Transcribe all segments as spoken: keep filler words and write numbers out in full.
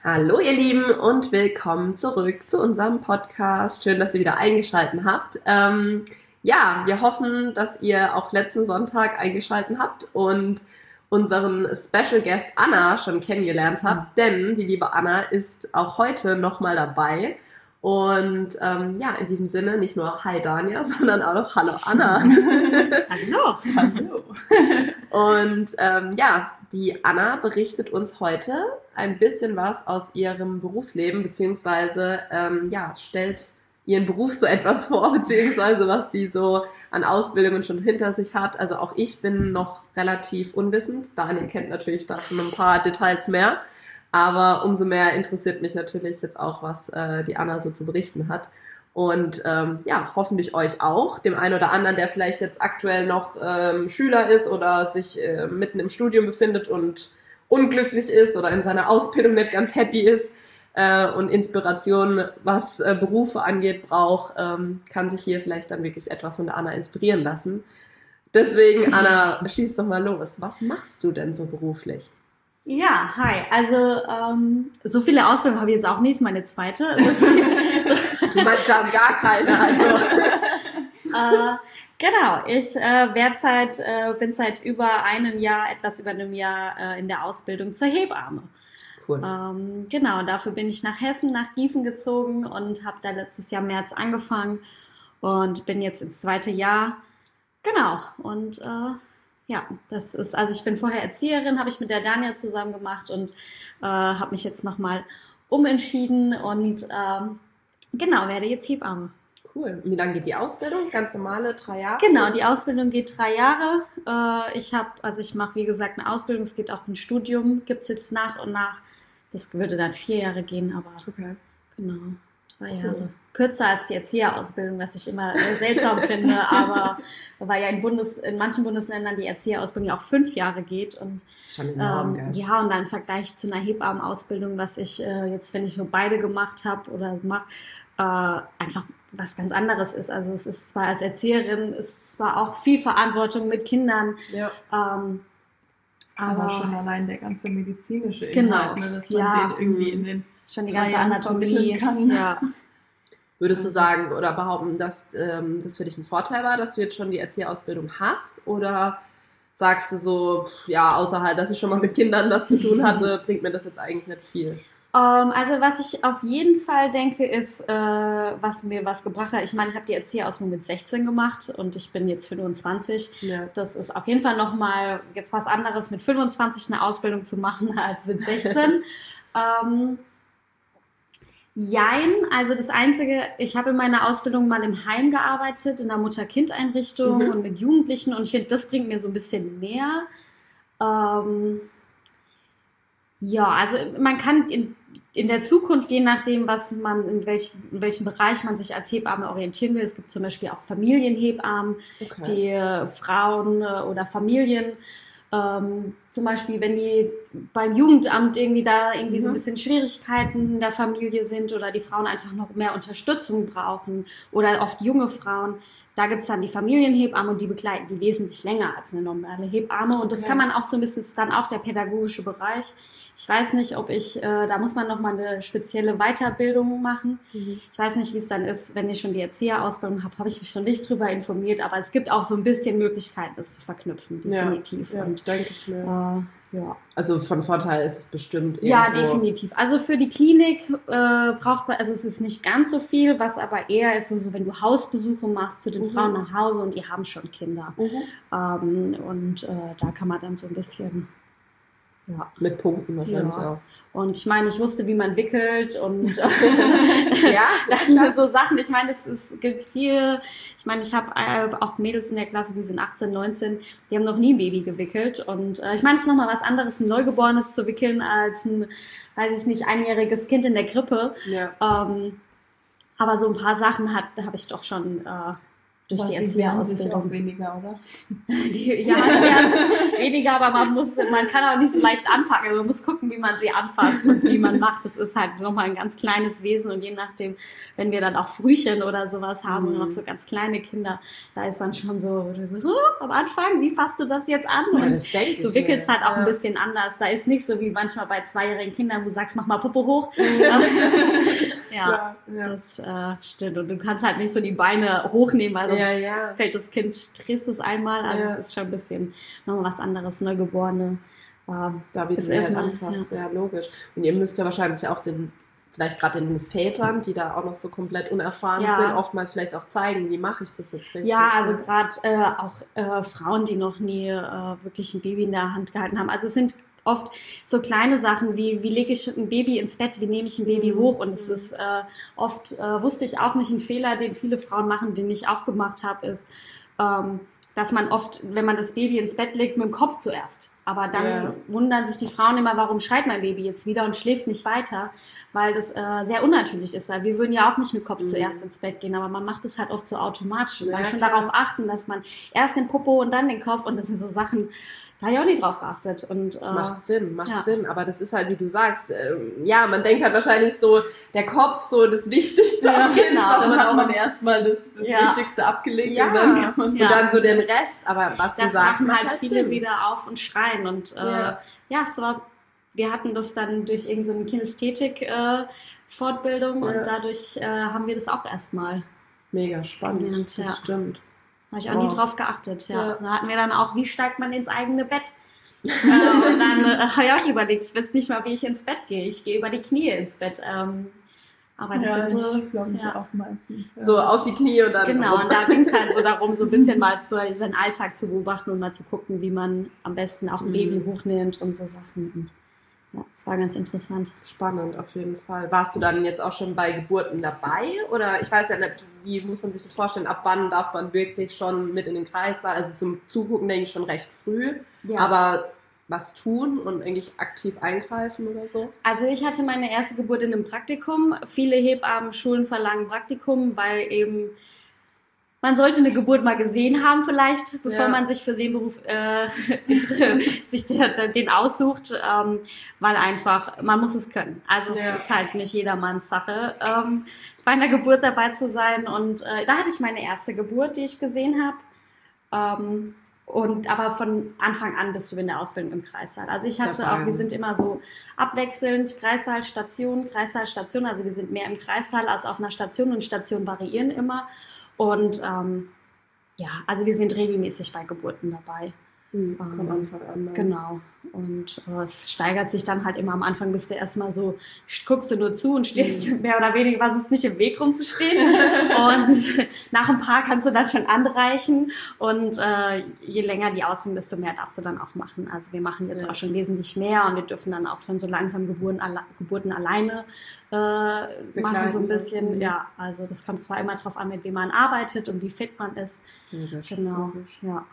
Hallo ihr Lieben und willkommen zurück zu unserem Podcast. Schön, dass ihr wieder eingeschaltet habt. Ähm, ja, wir hoffen, dass ihr auch letzten Sonntag eingeschaltet habt und unseren Special Guest Anna schon kennengelernt habt, denn die liebe Anna ist auch heute nochmal dabei. Und ähm, ja, in diesem Sinne nicht nur Hi Dania, sondern auch Hallo Anna. Hallo. Hallo. Und ähm, ja, die Anna berichtet uns heute ein bisschen was aus ihrem Berufsleben, beziehungsweise ähm, ja, stellt ihren Beruf so etwas vor, beziehungsweise was sie so an Ausbildungen schon hinter sich hat. Also auch ich bin noch relativ unwissend. Daniel kennt natürlich da schon ein paar Details mehr. Aber umso mehr interessiert mich natürlich jetzt auch, was äh, die Anna so zu berichten hat. Und ähm, ja, hoffentlich euch auch, dem einen oder anderen, der vielleicht jetzt aktuell noch ähm, Schüler ist oder sich äh, mitten im Studium befindet und unglücklich ist oder in seiner Ausbildung nicht ganz happy ist äh, und Inspiration, was äh, Berufe angeht, braucht, ähm, kann sich hier vielleicht dann wirklich etwas von der Anna inspirieren lassen. Deswegen, Anna, schieß doch mal los. Was machst du denn so beruflich? Ja, hi. Also ähm, so viele Ausbildungen habe ich jetzt auch nicht, meine zweite. So viele, so Manche haben gar keine. Also. äh, genau, ich äh, werd seit, äh, bin seit über einem Jahr, etwas über einem Jahr äh, in der Ausbildung zur Hebamme. Cool. Ähm, genau, dafür bin ich nach Hessen, nach Gießen gezogen und habe da letztes Jahr März angefangen und bin jetzt ins zweite Jahr. Genau, und äh, ja, das ist, also ich bin vorher Erzieherin, habe ich mit der Dania zusammen gemacht und äh, habe mich jetzt nochmal umentschieden und ähm, genau, werde jetzt Hebamme. Cool. Und wie lange geht die Ausbildung? Ganz normale, drei Jahre? Genau, die Ausbildung geht drei Jahre. Äh, ich habe, also ich mache wie gesagt eine Ausbildung, es geht auch ein Studium, gibt es jetzt nach und nach. Das würde dann vier Jahre gehen, aber okay. Genau, drei cool. Jahre. Kürzer als die Erzieherausbildung, was ich immer seltsam finde, aber weil ja in, Bundes, in manchen Bundesländern die Erzieherausbildung ja auch fünf Jahre geht. Und, das ist schon enorm, ähm, ja, und dann im Vergleich zu einer Hebammenausbildung, was ich äh, jetzt, wenn ich nur beide gemacht habe oder mache, äh, einfach was ganz anderes ist. Also es ist zwar als Erzieherin, es ist zwar auch viel Verantwortung mit Kindern, ja. ähm, aber, aber schon allein der ganze medizinische Inhalt, genau, ne, dass man ja, den irgendwie in den schon die ganze Anatomie kann. Ja. Würdest du sagen oder behaupten, dass ähm, das für dich ein Vorteil war, dass du jetzt schon die Erzieherausbildung hast? Oder sagst du so, ja, außer halt, dass ich schon mal mit Kindern das zu tun hatte, bringt mir das jetzt eigentlich nicht viel? Um, also was ich auf jeden Fall denke, ist, äh, was mir was gebracht hat. Ich meine, ich habe die Erzieherausbildung mit sechzehn gemacht und ich bin jetzt fünfundzwanzig. Ja. Das ist auf jeden Fall nochmal jetzt was anderes, mit fünfundzwanzig eine Ausbildung zu machen, als mit sechzehn. ähm, Jein, also das Einzige, ich habe in meiner Ausbildung mal im Heim gearbeitet, in der Mutter-Kind-Einrichtung mhm. und mit Jugendlichen und ich finde, das bringt mir so ein bisschen mehr. Ähm, ja, also man kann in, in der Zukunft, je nachdem, was man, in, welch, in welchem Bereich man sich als Hebamme orientieren will, es gibt zum Beispiel auch Familienhebammen, okay. die äh, Frauen äh, oder Familien Ähm, zum Beispiel, wenn die beim Jugendamt irgendwie da irgendwie mhm. so ein bisschen Schwierigkeiten in der Familie sind oder die Frauen einfach noch mehr Unterstützung brauchen oder oft junge Frauen, da gibt es dann die Familienhebamme und die begleiten die wesentlich länger als eine normale Hebamme und das okay. kann man auch so ein bisschen, ist dann auch der pädagogische Bereich. Ich weiß nicht, ob ich, äh, da muss man nochmal eine spezielle Weiterbildung machen. Mhm. Ich weiß nicht, wie es dann ist, wenn ich schon die Erzieherausbildung habe, habe ich mich schon nicht drüber informiert, aber es gibt auch so ein bisschen Möglichkeiten, das zu verknüpfen, definitiv. Ja, ja und, denke ich mir. Äh, ja. Also von Vorteil ist es bestimmt irgendwo. Ja, definitiv. Also für die Klinik äh, braucht man, also es ist nicht ganz so viel, was aber eher ist, so, so wenn du Hausbesuche machst zu den mhm. Frauen nach Hause und die haben schon Kinder. Mhm. Ähm, und äh, da kann man dann so ein bisschen... Ja. Mit Punkten wahrscheinlich ja. auch. Und ich meine, ich wusste, wie man wickelt und ja, das sind so Sachen, ich meine, es, es gibt viel, ich meine, ich habe äh, auch Mädels in der Klasse, die sind achtzehn, neunzehn, die haben noch nie ein Baby gewickelt und äh, ich meine, es ist nochmal was anderes, ein Neugeborenes zu wickeln, als ein, weiß ich nicht, einjähriges Kind in der Krippe. Ja. Ähm, aber so ein paar Sachen hat, da habe ich doch schon... Äh, durch aber die sie wehren sich auch Erzieherausbildung. weniger, oder? Die, ja, die wehren sich weniger, aber man muss, man kann auch nicht so leicht anpacken. Also man muss gucken, wie man sie anfasst und wie man macht. Das ist halt nochmal ein ganz kleines Wesen und je nachdem, wenn wir dann auch Frühchen oder sowas haben Mhm. und noch so ganz kleine Kinder, da ist dann schon so, so oh, am Anfang, wie fasst du das jetzt an? Ja, Und das denke ich du wickelst mir. halt auch Ja. ein bisschen anders. Da ist nicht so wie manchmal bei zweijährigen Kindern, wo du sagst, mach mal Popo hoch. Ja, Klar. Ja. das äh, stimmt. Und du kannst halt nicht so die Beine hochnehmen, weil sonst Ja, ja. fällt das Kind, drehst es einmal. Also Ja. es ist schon ein bisschen nochmal was anderes, Neugeborene. Ähm, Da wie du Das sie halt erstmal, anfasst, ja. logisch. Und ihr müsst ja wahrscheinlich auch den, vielleicht gerade den Vätern, die da auch noch so komplett unerfahren Ja. sind, oftmals vielleicht auch zeigen, wie mache ich das jetzt richtig. Ja, also ne? gerade äh, auch äh, Frauen, die noch nie äh, wirklich ein Baby in der Hand gehalten haben. Also es sind oft so kleine Sachen wie, wie lege ich ein Baby ins Bett, wie nehme ich ein Baby Mhm. hoch. Und es ist äh, oft, äh, wusste ich auch nicht, ein Fehler, den viele Frauen machen, den ich auch gemacht habe, ist, ähm, dass man oft, wenn man das Baby ins Bett legt, mit dem Kopf zuerst. Aber dann Ja. wundern sich die Frauen immer, warum schreit mein Baby jetzt wieder und schläft nicht weiter, weil das äh, sehr unnatürlich ist, weil wir würden ja auch nicht mit Kopf Mhm. zuerst ins Bett gehen, aber man macht es halt oft so automatisch und Ja, dann schon klar. darauf achten, dass man erst den Popo und dann den Kopf und das sind so Sachen, da habe ich auch nicht drauf geachtet. Und, äh, Macht Sinn, macht ja. Sinn. Aber das ist halt, wie du sagst, ähm, ja, man denkt halt wahrscheinlich so, der Kopf so das Wichtigste Ja, am Kind, genau. was Dann man hat auch man erstmal das, das Ja. Wichtigste abgelegt Ja. und dann kann man und Ja. dann so den Rest. Aber was du das sagst, machen macht halt halt viele Sinn. wieder auf und schreien. Und äh, Ja. ja, es war, wir hatten das dann durch irgendeine Kinästhetik-Fortbildung Ja. und dadurch äh, haben wir das auch erstmal. Mega spannend, Und, das ja. stimmt. Habe ich auch Wow. nie drauf geachtet. Ja. Ja. Da hatten wir dann auch, wie steigt man ins eigene Bett? äh, und dann äh, habe ich auch schon überlegt, ich weiß nicht mal, wie ich ins Bett gehe. Ich gehe über die Knie ins Bett. Ähm, aber das Ja, sind so, ich glaube ich ja. auch meistens. Ja. So auf die Knie und dann. Genau, und da ging es halt so darum, so ein bisschen mal zu, seinen Alltag zu beobachten und mal zu gucken, wie man am besten auch ein Mhm. Baby hochnimmt und so Sachen. Und ja, das war ganz interessant. Spannend, auf jeden Fall. Warst du dann jetzt auch schon bei Geburten dabei? Oder ich weiß ja nicht, wie muss man sich das vorstellen? Ab wann darf man wirklich schon mit in den Kreissaal? Also zum Zugucken denke ich schon recht früh. Ja. Aber was tun und eigentlich aktiv eingreifen oder so? Also ich hatte meine erste Geburt in einem Praktikum. Viele Hebammenschulen verlangen Praktikum, weil eben man sollte eine Geburt mal gesehen haben vielleicht, bevor Ja. man sich für den Beruf äh, sich der, den aussucht, ähm, weil einfach, man muss es können. Also es Ja. ist halt nicht jedermanns Sache, ähm, bei einer Geburt dabei zu sein. Und äh, da hatte ich meine erste Geburt, die ich gesehen habe. Ähm, und aber von Anfang an bist du in der Ausbildung im Kreissaal. Also ich hatte Dabei. auch, wir sind immer so abwechselnd, Kreissaal, Station, Kreissaal, Station. Also wir sind mehr im Kreissaal als auf einer Station und Stationen variieren immer. Und ähm, ja, also wir sind regelmäßig bei Geburten dabei. Mhm, von Ähm, Anfang an. ne? Genau. Und äh, es steigert sich dann halt immer am Anfang, bist du erstmal so, guckst du nur zu und stehst Mhm. mehr oder weniger, was ist nicht im Weg rumzustehen. Und nach ein paar kannst du dann schon anreichen. Und äh, je länger die Ausbildung, desto mehr darfst du dann auch machen. Also wir machen jetzt Ja. auch schon wesentlich mehr und wir dürfen dann auch schon so langsam Geburten, alle, Geburten alleine äh, machen, Begleiten so ein so. bisschen. Mhm. Ja, also das kommt zwar immer drauf an, mit wem man arbeitet und wie fit man ist. Logisch, Genau. logisch. Ja.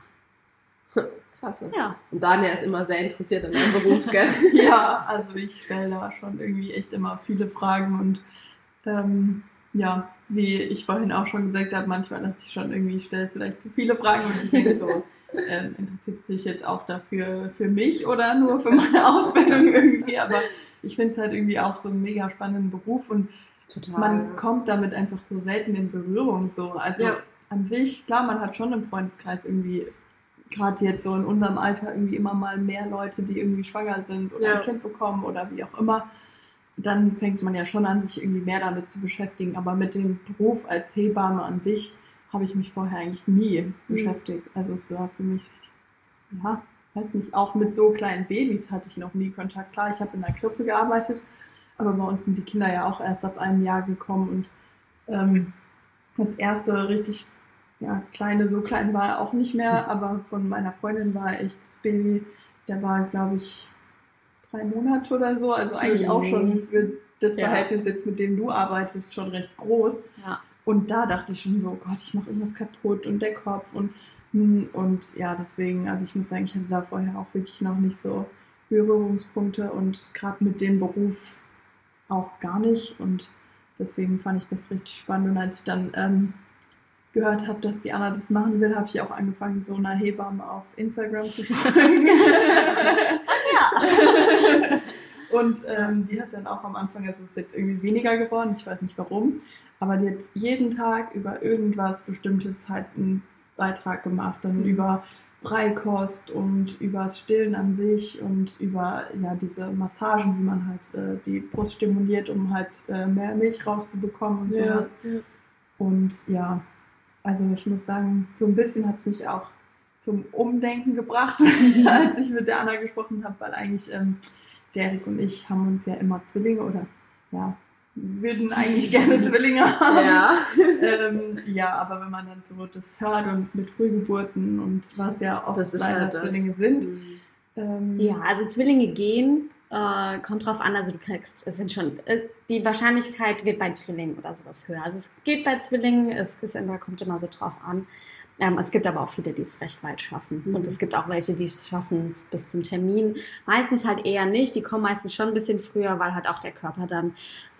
Klasse. Ja. Und Daniel ist immer sehr interessiert in deinem Beruf, gell? Ja, also ich stelle da schon irgendwie echt immer viele Fragen und ähm, ja, wie ich vorhin auch schon gesagt habe, manchmal dachte ich schon irgendwie, ich stelle vielleicht zu viele Fragen und ich denke so, ähm, interessiert sich jetzt auch dafür für mich oder nur für meine Ausbildung irgendwie, aber ich finde es halt irgendwie auch so einen mega spannenden Beruf und Total. man ja. kommt damit einfach so selten in Berührung so, also Ja. an sich, klar, man hat schon im Freundeskreis irgendwie gerade jetzt so in unserem Alter irgendwie immer mal mehr Leute, die irgendwie schwanger sind oder Ja. ein Kind bekommen oder wie auch immer, dann fängt man ja schon an, sich irgendwie mehr damit zu beschäftigen. Aber mit dem Beruf als Hebamme an sich habe ich mich vorher eigentlich nie Mhm. beschäftigt. Also es war für mich, ja, weiß nicht, auch mit so kleinen Babys hatte ich noch nie Kontakt. Klar, ich habe in der Krippe gearbeitet, aber bei uns sind die Kinder ja auch erst ab einem Jahr gekommen und ähm, das erste richtig ja, kleine, so klein war er auch nicht mehr, aber von meiner Freundin war echt das Baby, der war, glaube ich, drei Monate oder so, also eigentlich auch schon für das Ja. Verhältnis jetzt, mit dem du arbeitest, schon recht groß. Ja. Und da dachte ich schon so, Gott, ich mache irgendwas kaputt und der Kopf und hm, und ja, deswegen, also ich muss sagen, ich hatte da vorher auch wirklich noch nicht so Berührungspunkte und gerade mit dem Beruf auch gar nicht und deswegen fand ich das richtig spannend und als ich dann ähm, gehört habe, dass die Anna das machen will, habe ich auch angefangen, so einer Hebamme auf Instagram zu folgen. Ja. Und ähm, die hat dann auch am Anfang, also ist jetzt irgendwie weniger geworden, ich weiß nicht warum, aber die hat jeden Tag über irgendwas Bestimmtes halt einen Beitrag gemacht, dann über Beikost und über das Stillen an sich und über ja diese Massagen, wie man halt äh, die Brust stimuliert, um halt äh, mehr Milch rauszubekommen und Ja, so. ja. Und ja, also ich muss sagen, so ein bisschen hat es mich auch zum Umdenken gebracht, als ich mit der Anna gesprochen habe, weil eigentlich ähm, der Erik und ich haben uns ja immer Zwillinge oder ja, würden eigentlich gerne Zwillinge haben. Ja. ähm, ja, aber wenn man dann so das hört und mit Frühgeburten und was ja auch Das ist leider halt das. Zwillinge sind. Mhm. Ähm, Ja, also Zwillinge gehen, äh, kommt drauf an, also du kriegst, es sind schon, äh, die Wahrscheinlichkeit wird bei Drillingen oder sowas höher. Also es geht bei Zwillingen, es ist immer, kommt immer so drauf an. Ähm, es gibt aber auch viele, die es recht weit schaffen. Mhm. Und es gibt auch welche, die es schaffen es bis zum Termin. Meistens halt eher nicht. Die kommen meistens schon ein bisschen früher, weil halt auch der Körper dann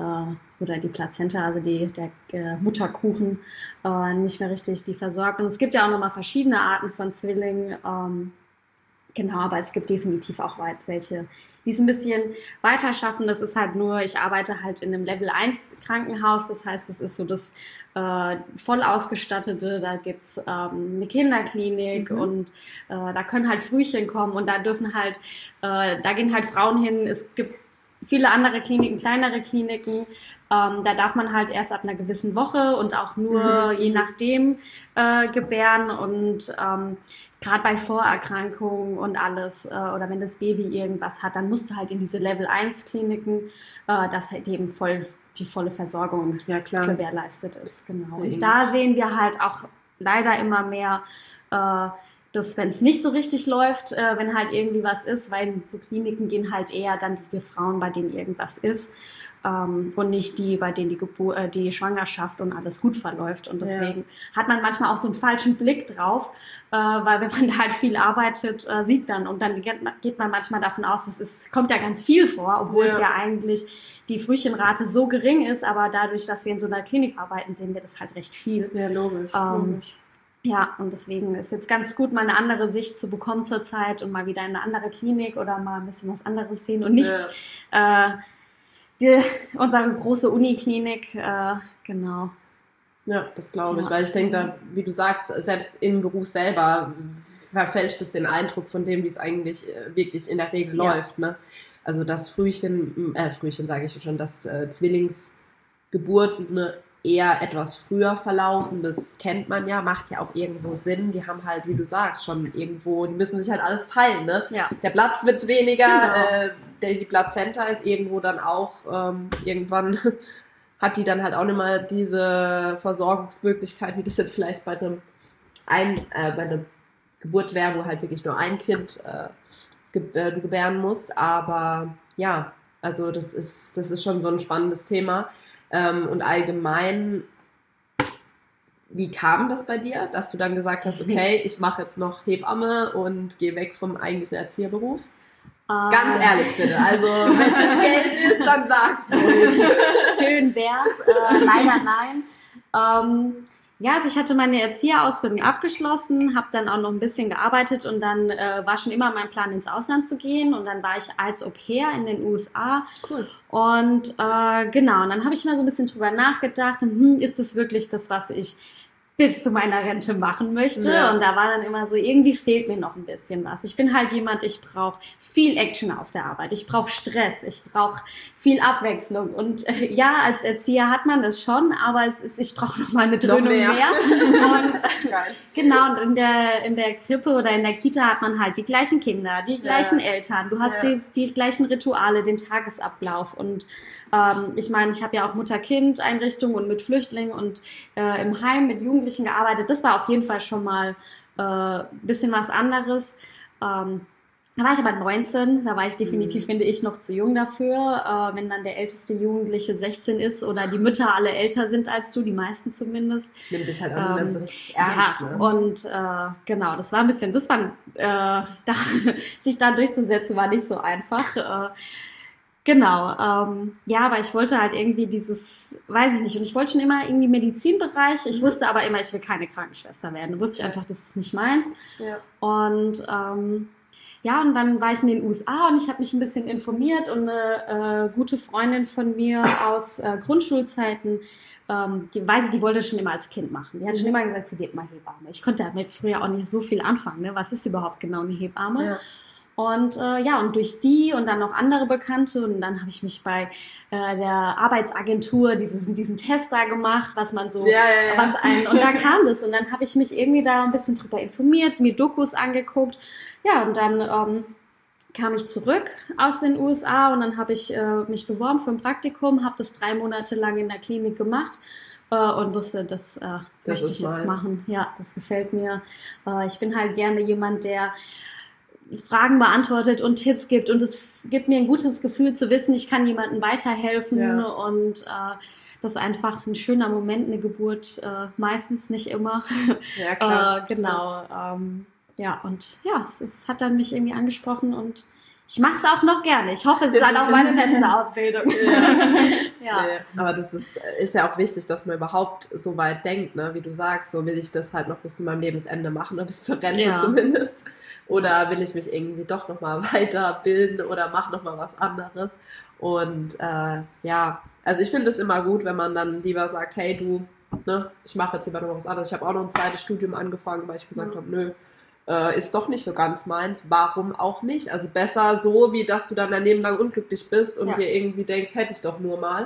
äh, oder die Plazenta, also die, der äh, Mutterkuchen, äh, nicht mehr richtig die versorgt. Und es gibt ja auch nochmal verschiedene Arten von Zwillingen. Ähm, genau, aber es gibt definitiv auch weit welche, die es ein bisschen weiter schaffen. Das ist halt nur, ich arbeite halt in einem Level eins Krankenhaus. Das heißt, es ist so das äh, voll ausgestattete, da gibt's ähm, eine Kinderklinik Mhm. und äh, da können halt Frühchen kommen und da dürfen halt, äh, da gehen halt Frauen hin. Es gibt viele andere Kliniken, kleinere Kliniken, ähm, da darf man halt erst ab einer gewissen Woche und auch nur Mhm. je nachdem äh, gebären und ähm, gerade bei Vorerkrankungen und alles äh, oder wenn das Baby irgendwas hat, dann musst du halt in diese Level eins Kliniken, äh, dass halt eben voll die volle Versorgung Ja, klar. gewährleistet ist. Genau. So Und ähnlich. da sehen wir halt auch leider immer mehr, äh, dass wenn es nicht so richtig läuft, äh, wenn halt irgendwie was ist, weil so Kliniken gehen halt eher dann die Frauen, bei denen irgendwas ist. Ähm, und nicht die, bei denen die, Gebur äh, die Schwangerschaft und alles gut verläuft. Und deswegen ja. hat man manchmal auch so einen falschen Blick drauf, äh, weil wenn man da halt viel arbeitet, äh, sieht man und dann geht man, geht man manchmal davon aus, es ist, kommt ja ganz viel vor, obwohl Ja. es ja eigentlich die Frühchenrate so gering ist, aber dadurch, dass wir in so einer Klinik arbeiten, sehen wir das halt recht viel. Ja, logisch. Ähm, logisch. Ja, und deswegen ist jetzt ganz gut, mal eine andere Sicht zu bekommen zurzeit und mal wieder in eine andere Klinik oder mal ein bisschen was anderes sehen und nicht äh, die, unsere große Uniklinik, äh, genau. Ja, das glaube ich, Ja. weil ich denke, da, wie du sagst, selbst im Beruf selber verfälscht es den Eindruck von dem, wie es eigentlich äh, wirklich in der Regel Ja. läuft. Ne? Also das Frühchen, äh, Frühchen sage ich schon, dass äh, Zwillingsgeburten ne, eher etwas früher verlaufen, das kennt man ja, macht ja auch irgendwo Sinn. Die haben halt, wie du sagst, schon irgendwo, die müssen sich halt alles teilen. Ne? Ja. Der Platz wird weniger, Genau. äh, der, die Plazenta ist irgendwo dann auch ähm, irgendwann hat die dann halt auch nicht mehr diese Versorgungsmöglichkeit, wie das jetzt vielleicht bei einem ein, äh, bei einer Geburt wäre, wo halt wirklich nur ein Kind äh, ge äh, du gebären musst. Aber ja, also das ist, das ist schon so ein spannendes Thema. Ähm, und allgemein, wie kam das bei dir, dass du dann gesagt hast, okay, ich mache jetzt noch Hebamme und gehe weg vom eigentlichen Erzieherberuf? Ganz Äh, ehrlich bitte, also wenn es das Geld ist, dann sag's ruhig. Schön wär's, äh, leider nein. Ähm, ja, also ich hatte meine Erzieherausbildung abgeschlossen, habe dann auch noch ein bisschen gearbeitet und dann äh, war schon immer mein Plan, ins Ausland zu gehen und dann war ich als Au-pair in den U S A. Cool. Und äh, genau, und dann habe ich mal so ein bisschen drüber nachgedacht, hm, ist das wirklich das, was ich bis zu meiner Rente machen möchte? Ja. Und da war dann immer so, irgendwie fehlt mir noch ein bisschen was. Ich bin halt jemand, ich brauche viel Action auf der Arbeit, ich brauche Stress, ich brauche viel Abwechslung. Und äh, ja, als Erzieher hat man das schon, aber es ist, ich brauche noch mal eine Dröhnung mehr. mehr. Und Geil. genau, und in der, in der Krippe oder in der Kita hat man halt die gleichen Kinder, die gleichen Ja. Eltern, du hast Ja. die, die gleichen Rituale, den Tagesablauf und ähm, ich meine, ich habe ja auch Mutter-Kind-Einrichtungen und mit Flüchtlingen und äh, im Heim mit Jugendlichen gearbeitet. Das war auf jeden Fall schon mal äh, ein bisschen was anderes. Ähm, da war ich aber neunzehn, da war ich definitiv, Mhm. finde ich, noch zu jung dafür. Äh, wenn dann der älteste Jugendliche sechzehn ist oder die Mütter alle älter sind als du, die meisten zumindest. Nimm dich halt auch nicht mehr so Ähm, richtig ernst. Ja, Ne? und äh, genau, das war ein bisschen, das war, äh, da, sich da durchzusetzen, war nicht so einfach. Äh, Genau, ähm, ja, aber ich wollte halt irgendwie dieses, weiß ich nicht, und ich wollte schon immer irgendwie Medizinbereich, ich Mhm. wusste aber immer, ich will keine Krankenschwester werden, da wusste ich einfach, das ist nicht meins. Ja. Und ähm, ja, und dann war ich in den U S A und ich habe mich ein bisschen informiert und eine äh, gute Freundin von mir aus äh, Grundschulzeiten, ähm, die weiß ich, die wollte das schon immer als Kind machen. Die hat schon immer gesagt, sie wird mal Hebamme. Ich konnte damit früher auch nicht so viel anfangen, ne? Was ist überhaupt genau eine Hebamme? Ja. Und äh, ja, und durch die und dann noch andere Bekannte und dann habe ich mich bei äh, der Arbeitsagentur dieses, diesen Test da gemacht, was man so, Ja, ja, ja. was ein, und da kam das und dann habe ich mich irgendwie da ein bisschen drüber informiert, mir Dokus angeguckt, ja, und dann ähm, kam ich zurück aus den U S A und dann habe ich äh, mich beworben für ein Praktikum, habe das drei Monate lang in der Klinik gemacht äh, und wusste, das, äh, Das möchte ist ich jetzt meins. machen. Ja, das gefällt mir. Äh, ich bin halt gerne jemand, der Fragen beantwortet und Tipps gibt und es gibt mir ein gutes Gefühl zu wissen, ich kann jemandem weiterhelfen Ja. und äh, das ist einfach ein schöner Moment, eine Geburt, äh, meistens nicht immer. Ja, klar. Äh, genau, ähm, ja, und ja, es, es hat dann mich irgendwie angesprochen und ich mache es auch noch gerne. Ich hoffe, es ist halt auch meine letzte Ausbildung. Ja. Nee, aber das ist, ist ja auch wichtig, dass man überhaupt so weit denkt, ne? Wie du sagst, so will ich das halt noch bis zu meinem Lebensende machen, oder bis zur Rente Ja. zumindest. Oder will ich mich irgendwie doch nochmal weiterbilden oder mache nochmal was anderes. Und äh, ja, also ich finde es immer gut, wenn man dann lieber sagt, hey du, ne, ich mache jetzt lieber noch was anderes. Ich habe auch noch ein zweites Studium angefangen, weil ich gesagt Ja. habe, nö, äh, ist doch nicht so ganz meins. Warum auch nicht? Also besser so, wie dass du dann dein Leben lang unglücklich bist und Ja. dir irgendwie denkst, hätte ich doch nur mal.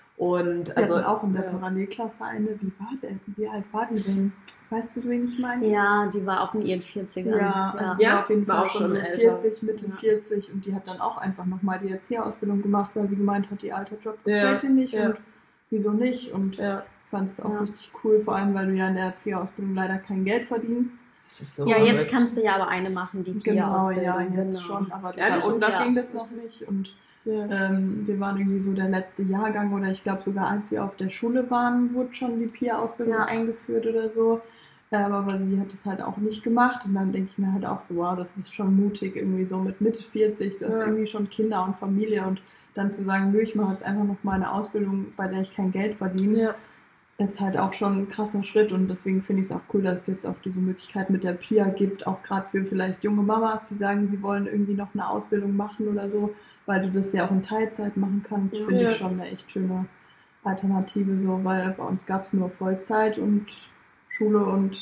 Und Wir also hatten auch in der ja. Parallelklasse eine, wie war der? Wie alt war die denn? Weißt du, wen ich meine? Ja, die war auch in ihren vierzigern. Ja, also ja. die Ja, war auf jeden war Fall auch schon schon so älter. vierzig, Mitte Ja. vierzig und die hat dann auch einfach nochmal die Erzieherausbildung gemacht, weil sie gemeint hat, ihr alter Job Ja, gefällt ihr nicht ja. und wieso nicht und Ja, ich fand es auch Ja. richtig cool, vor allem weil du ja in der Erzieherausbildung leider kein Geld verdienst. das ist so Ja, jetzt verrückt. kannst du ja aber eine machen, die Genau, P I A-Ausbildung. ja, jetzt genau. schon, aber Ehrlich? bei uns Ja. ging das noch nicht und Ja. ähm, wir waren irgendwie so der letzte Jahrgang oder ich glaube sogar als wir auf der Schule waren, wurde schon die P I A-Ausbildung Ja. eingeführt oder so. Ähm, aber sie hat es halt auch nicht gemacht und dann denke ich mir halt auch so, wow, das ist schon mutig, irgendwie so mit Mitte vierzig, du hast Ja. irgendwie schon Kinder und Familie und dann zu sagen, nö, ich mache jetzt einfach noch mal eine Ausbildung, bei der ich kein Geld verdiene, Ja. ist halt auch schon ein krasser Schritt und deswegen finde ich es auch cool, dass es jetzt auch diese Möglichkeit mit der P I A gibt, auch gerade für vielleicht junge Mamas, die sagen, sie wollen irgendwie noch eine Ausbildung machen oder so, weil du das ja auch in Teilzeit machen kannst, Ja. finde Ja. ich schon eine echt schöne Alternative so, weil bei uns gab es nur Vollzeit und Schule und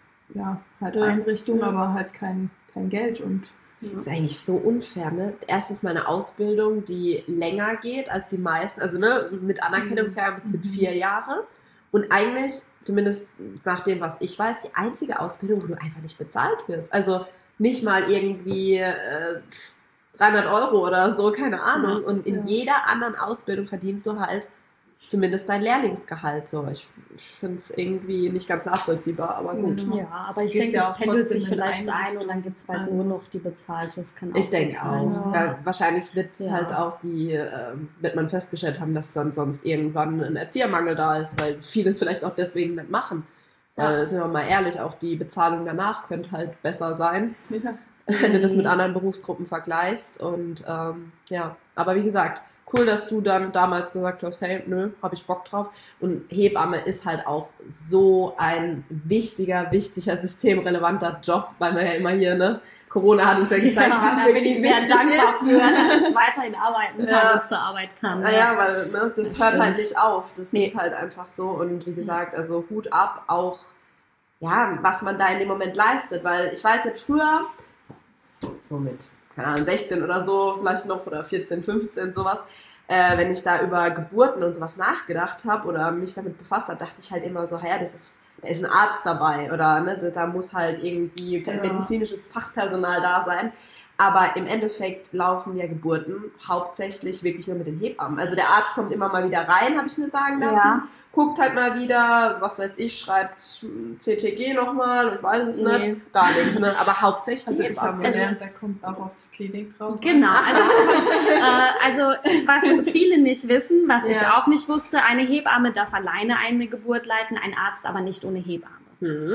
ja, halt Ja. Einrichtung, Ja. aber halt kein, kein Geld und Das ist eigentlich so unfair, ne? Erstens mal eine Ausbildung, die länger geht als die meisten, also ne, mit Anerkennungsjahr sind Mhm. vier Jahre. Und eigentlich, zumindest nach dem, was ich weiß, die einzige Ausbildung, wo du einfach nicht bezahlt wirst. Also nicht mal irgendwie äh, dreihundert Euro oder so, keine Ahnung. Und in Ja. jeder anderen Ausbildung verdienst du halt zumindest dein Lehrlingsgehalt. So, ich, ich finde es irgendwie nicht ganz nachvollziehbar, aber gut. Mhm. Ja, aber ich Gehst denke, ja es auch pendelt trotzdem sich in vielleicht ein Einrichtung und dann gibt es bald an. nur noch die bezahlte. Das kann auch Ich denke gut auch. sein. Ja. Ja, wahrscheinlich wird Ja. halt auch die, ähm, wird man festgestellt haben, dass dann sonst irgendwann ein Erziehermangel da ist, weil viele es vielleicht auch deswegen nicht machen. Weil, Ja. sind wir mal ehrlich, auch die Bezahlung danach könnte halt besser sein, ja. wenn du das mit anderen Berufsgruppen vergleichst. Und ähm, ja, aber wie gesagt, cool, dass du dann damals gesagt hast, hey, nö, hab ich Bock drauf. Und Hebamme ist halt auch so ein wichtiger, wichtiger, systemrelevanter Job, weil wir ja immer hier, ne, Corona hat uns ja gezeigt, Ja, was da bin wirklich ich sehr wichtig dankbar ist. für, dass ich weiterhin arbeiten kann Ja. und zur Arbeit kann. Naja, weil ne, das, Das hört stimmt. halt nicht auf. Das Nee. ist halt einfach so. Und wie gesagt, also Hut ab, auch ja, was man da in dem Moment leistet. Weil ich weiß nicht, früher, so mit, keine Ahnung, sechzehn oder so, vielleicht noch, oder vierzehn, fünfzehn, sowas, äh, wenn ich da über Geburten und sowas nachgedacht habe oder mich damit befasst habe, dachte ich halt immer so, ja, das ist, da ist ein Arzt dabei oder ne, da, da muss halt irgendwie Ja. medizinisches Fachpersonal da sein. Aber im Endeffekt laufen ja Geburten hauptsächlich wirklich nur mit den Hebammen. Also der Arzt kommt immer mal wieder rein, habe ich mir sagen lassen. Ja. Guckt halt mal wieder, was weiß ich, schreibt hm, C T G nochmal, ich weiß es Nee. nicht. Gar nichts, ne? Aber hauptsächlich Also die ich habe Hebammen. gelernt, da kommt es auch auf die Klinik drauf an. Genau, also, äh, also was viele nicht wissen, was ich Ja. auch nicht wusste, eine Hebamme darf alleine eine Geburt leiten, ein Arzt aber nicht ohne Hebamme. Mhm.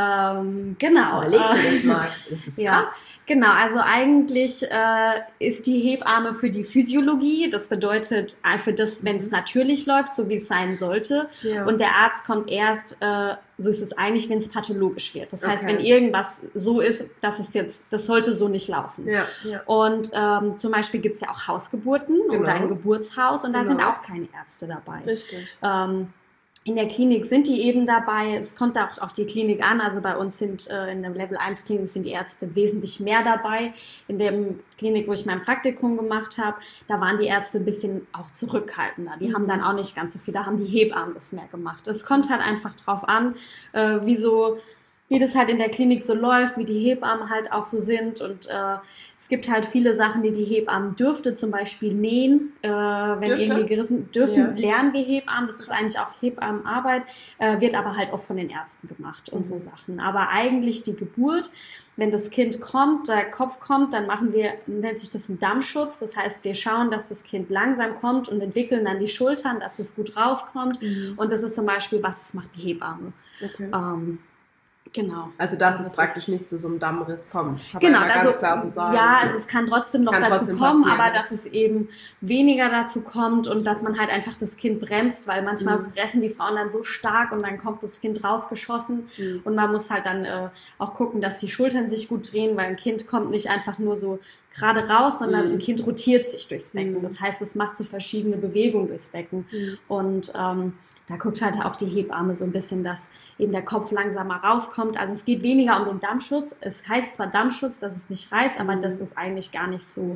Ähm, genau. Überleg dir das mal. Das ist Ja. krass. Genau, also eigentlich äh, ist die Hebamme für die Physiologie, das bedeutet äh, für das, wenn es Mhm. natürlich läuft, so wie es sein sollte. Ja. Und der Arzt kommt erst, äh, so ist es eigentlich, wenn es pathologisch wird. Das heißt, Okay. wenn irgendwas so ist, dass es jetzt, das sollte so nicht laufen. ja, ja. Und ähm, zum Beispiel gibt es ja auch Hausgeburten Genau. oder ein Geburtshaus und da Genau. sind auch keine Ärzte dabei. Richtig. Ähm, in der Klinik sind die eben dabei. Es kommt auch auf die Klinik an. Also bei uns sind äh, in der Level eins Klinik sind die Ärzte wesentlich mehr dabei. In der Klinik, wo ich mein Praktikum gemacht habe, da waren die Ärzte ein bisschen auch zurückhaltender. Die Mhm. haben dann auch nicht ganz so viel. Da haben die Hebammen das mehr gemacht. Es kommt halt einfach drauf an, äh, wie so wie das halt in der Klinik so läuft, wie die Hebammen halt auch so sind. Und äh, es gibt halt viele Sachen, die die Hebammen dürfte, zum Beispiel nähen, äh, wenn Dürfte? irgendwie gerissen, dürfen Ja. lernen wir Hebammen. Das ist Krass. eigentlich auch Hebammenarbeit, äh, wird aber halt oft von den Ärzten gemacht und Mhm. so Sachen. Aber eigentlich die Geburt, wenn das Kind kommt, der Kopf kommt, dann machen wir, nennt sich das ein Dammschutz. Das heißt, wir schauen, dass das Kind langsam kommt und entwickeln dann die Schultern, dass es gut rauskommt. Mhm. Und das ist zum Beispiel, was das macht die Hebamme. Okay. Ähm, genau. Also, dass Also es das praktisch ist- nicht zu so einem Dammriss kommt. Kann Genau, man ja also ganz klar so sagen. ja, also es kann trotzdem noch Kann dazu trotzdem kommen, passieren. aber dass es eben weniger dazu kommt und dass man halt einfach das Kind bremst, weil manchmal Mhm. pressen die Frauen dann so stark und dann kommt das Kind rausgeschossen Mhm. und man muss halt dann äh, auch gucken, dass die Schultern sich gut drehen, weil ein Kind kommt nicht einfach nur so gerade raus, sondern Mhm. ein Kind rotiert sich durchs Becken. Mhm. Das heißt, es macht so verschiedene Bewegungen durchs Becken Mhm. und ähm, da guckt halt auch die Hebamme so ein bisschen, dass eben der Kopf langsamer rauskommt. Also es geht weniger um den Dammschutz. Es heißt zwar Dammschutz, dass es nicht reißt, aber Mhm. das ist eigentlich gar nicht so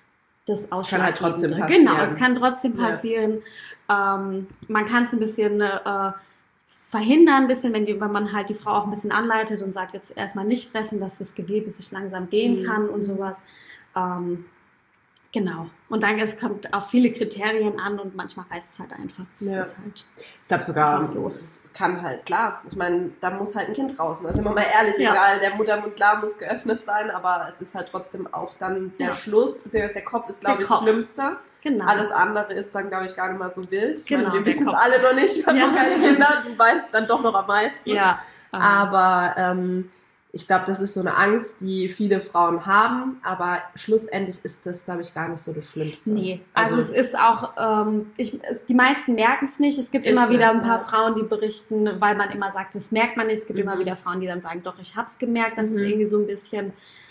das Es kann halt trotzdem Ausschlaggebende. passieren. Genau, es kann trotzdem Ja. passieren. Ähm, man kann es ein bisschen äh, verhindern, ein bisschen, wenn, die, wenn man halt die Frau auch ein bisschen anleitet und sagt, jetzt erstmal nicht pressen, dass das Gewebe sich langsam dehnen Mhm. kann und sowas. Ähm, Genau. Und dann, es kommt auf viele Kriterien an und manchmal reißt es halt einfach. Das Ja. ist halt, Ich glaube sogar, Einfach so. das kann halt, klar, ich meine, da muss halt ein Kind draußen. Also sind wir mal ehrlich, Ja. egal, der Muttermund, klar, muss geöffnet sein, aber es ist halt trotzdem auch dann der Ja. Schluss, beziehungsweise der Kopf ist, glaube Der ich, Kopf. schlimmster. genau. Alles andere ist dann, glaube ich, gar nicht mal so wild. Ich Genau, meine, wir der wissen es Kopf. alle noch nicht, wir haben Ja. noch keine Kinder, du weißt dann doch noch am meisten. ja. ähm, Aber ähm, ich glaube, das ist so eine Angst, die viele Frauen haben, aber schlussendlich ist das, glaube ich, gar nicht so das Schlimmste. Nee, also, es ist auch, ähm, ich, es, die meisten merken es nicht. Es gibt immer Richtig, wieder ein paar ja. Frauen, die berichten, weil man immer sagt, das merkt man nicht. Es gibt Mhm. immer wieder Frauen, die dann sagen, doch, ich habe es gemerkt, das ist Mhm. irgendwie so ein bisschen,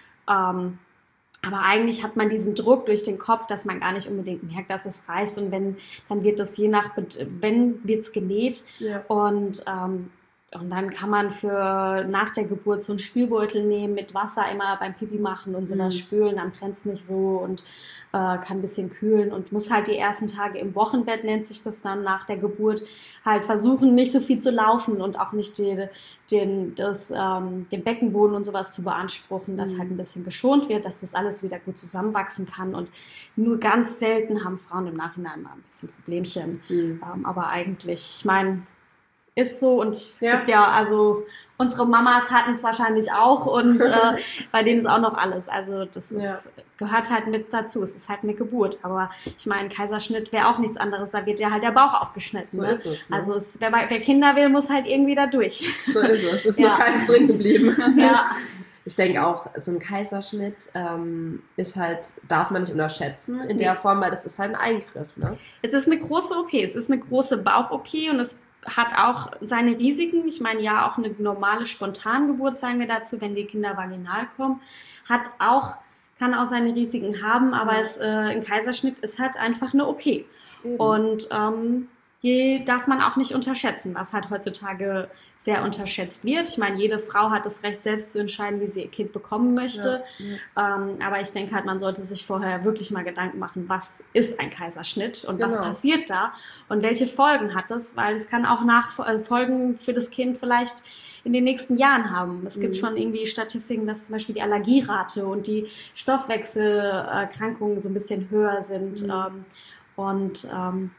ähm, aber eigentlich hat man diesen Druck durch den Kopf, dass man gar nicht unbedingt merkt, dass es reißt und wenn, dann wird das je nach, wenn, wird es genäht Ja. und ähm, Und dann kann man für nach der Geburt so einen Spülbeutel nehmen, mit Wasser immer beim Pipi machen und sowas Mhm. spülen, dann brennt es nicht so und äh, kann ein bisschen kühlen und muss halt die ersten Tage im Wochenbett, nennt sich das dann, nach der Geburt, halt versuchen, nicht so viel zu laufen und auch nicht die, den, das, ähm, den Beckenboden und sowas zu beanspruchen, dass Mhm. halt ein bisschen geschont wird, dass das alles wieder gut zusammenwachsen kann und nur ganz selten haben Frauen im Nachhinein mal ein bisschen Problemchen. Mhm. Ähm, aber eigentlich, ich meine, ist so und es Ja. gibt ja, also unsere Mamas hatten es wahrscheinlich auch und äh, bei denen ist auch noch alles. Also das ist, gehört halt mit dazu. Es ist halt eine Geburt. Aber ich meine, Kaiserschnitt wäre auch nichts anderes. Da wird ja halt der Bauch aufgeschnitten. So Ne? ist es. Ne? Also es, wer, wer Kinder will, muss halt irgendwie da durch. so ist es. Es ist Ja. nur keins drin geblieben. Ja. Ich denke auch, so ein Kaiserschnitt ähm, ist halt, darf man nicht unterschätzen in Nee. der Form, weil das ist halt ein Eingriff. Ne? Es ist eine große O P. Es ist eine große Bauch-O P und es hat auch seine Risiken. Ich meine, ja, auch eine normale Spontangeburt, sagen wir dazu, wenn die Kinder vaginal kommen, hat auch, kann auch seine Risiken haben, aber Ja. es, äh, ein Kaiserschnitt ist halt einfach eine O P. Eben. Und ähm, die darf man auch nicht unterschätzen, was halt heutzutage sehr unterschätzt wird. Ich meine, jede Frau hat das Recht, selbst zu entscheiden, wie sie ihr Kind bekommen möchte. Ja, ja. Ähm, aber ich denke halt, man sollte sich vorher wirklich mal Gedanken machen, was ist ein Kaiserschnitt und was Genau. passiert da und welche Folgen hat das, weil es kann auch nach, äh, Folgen für das Kind vielleicht in den nächsten Jahren haben. Es gibt Mhm. schon irgendwie Statistiken, dass zum Beispiel die Allergierate und die Stoffwechselerkrankungen so ein bisschen höher sind. Mhm. Ähm, und ähm,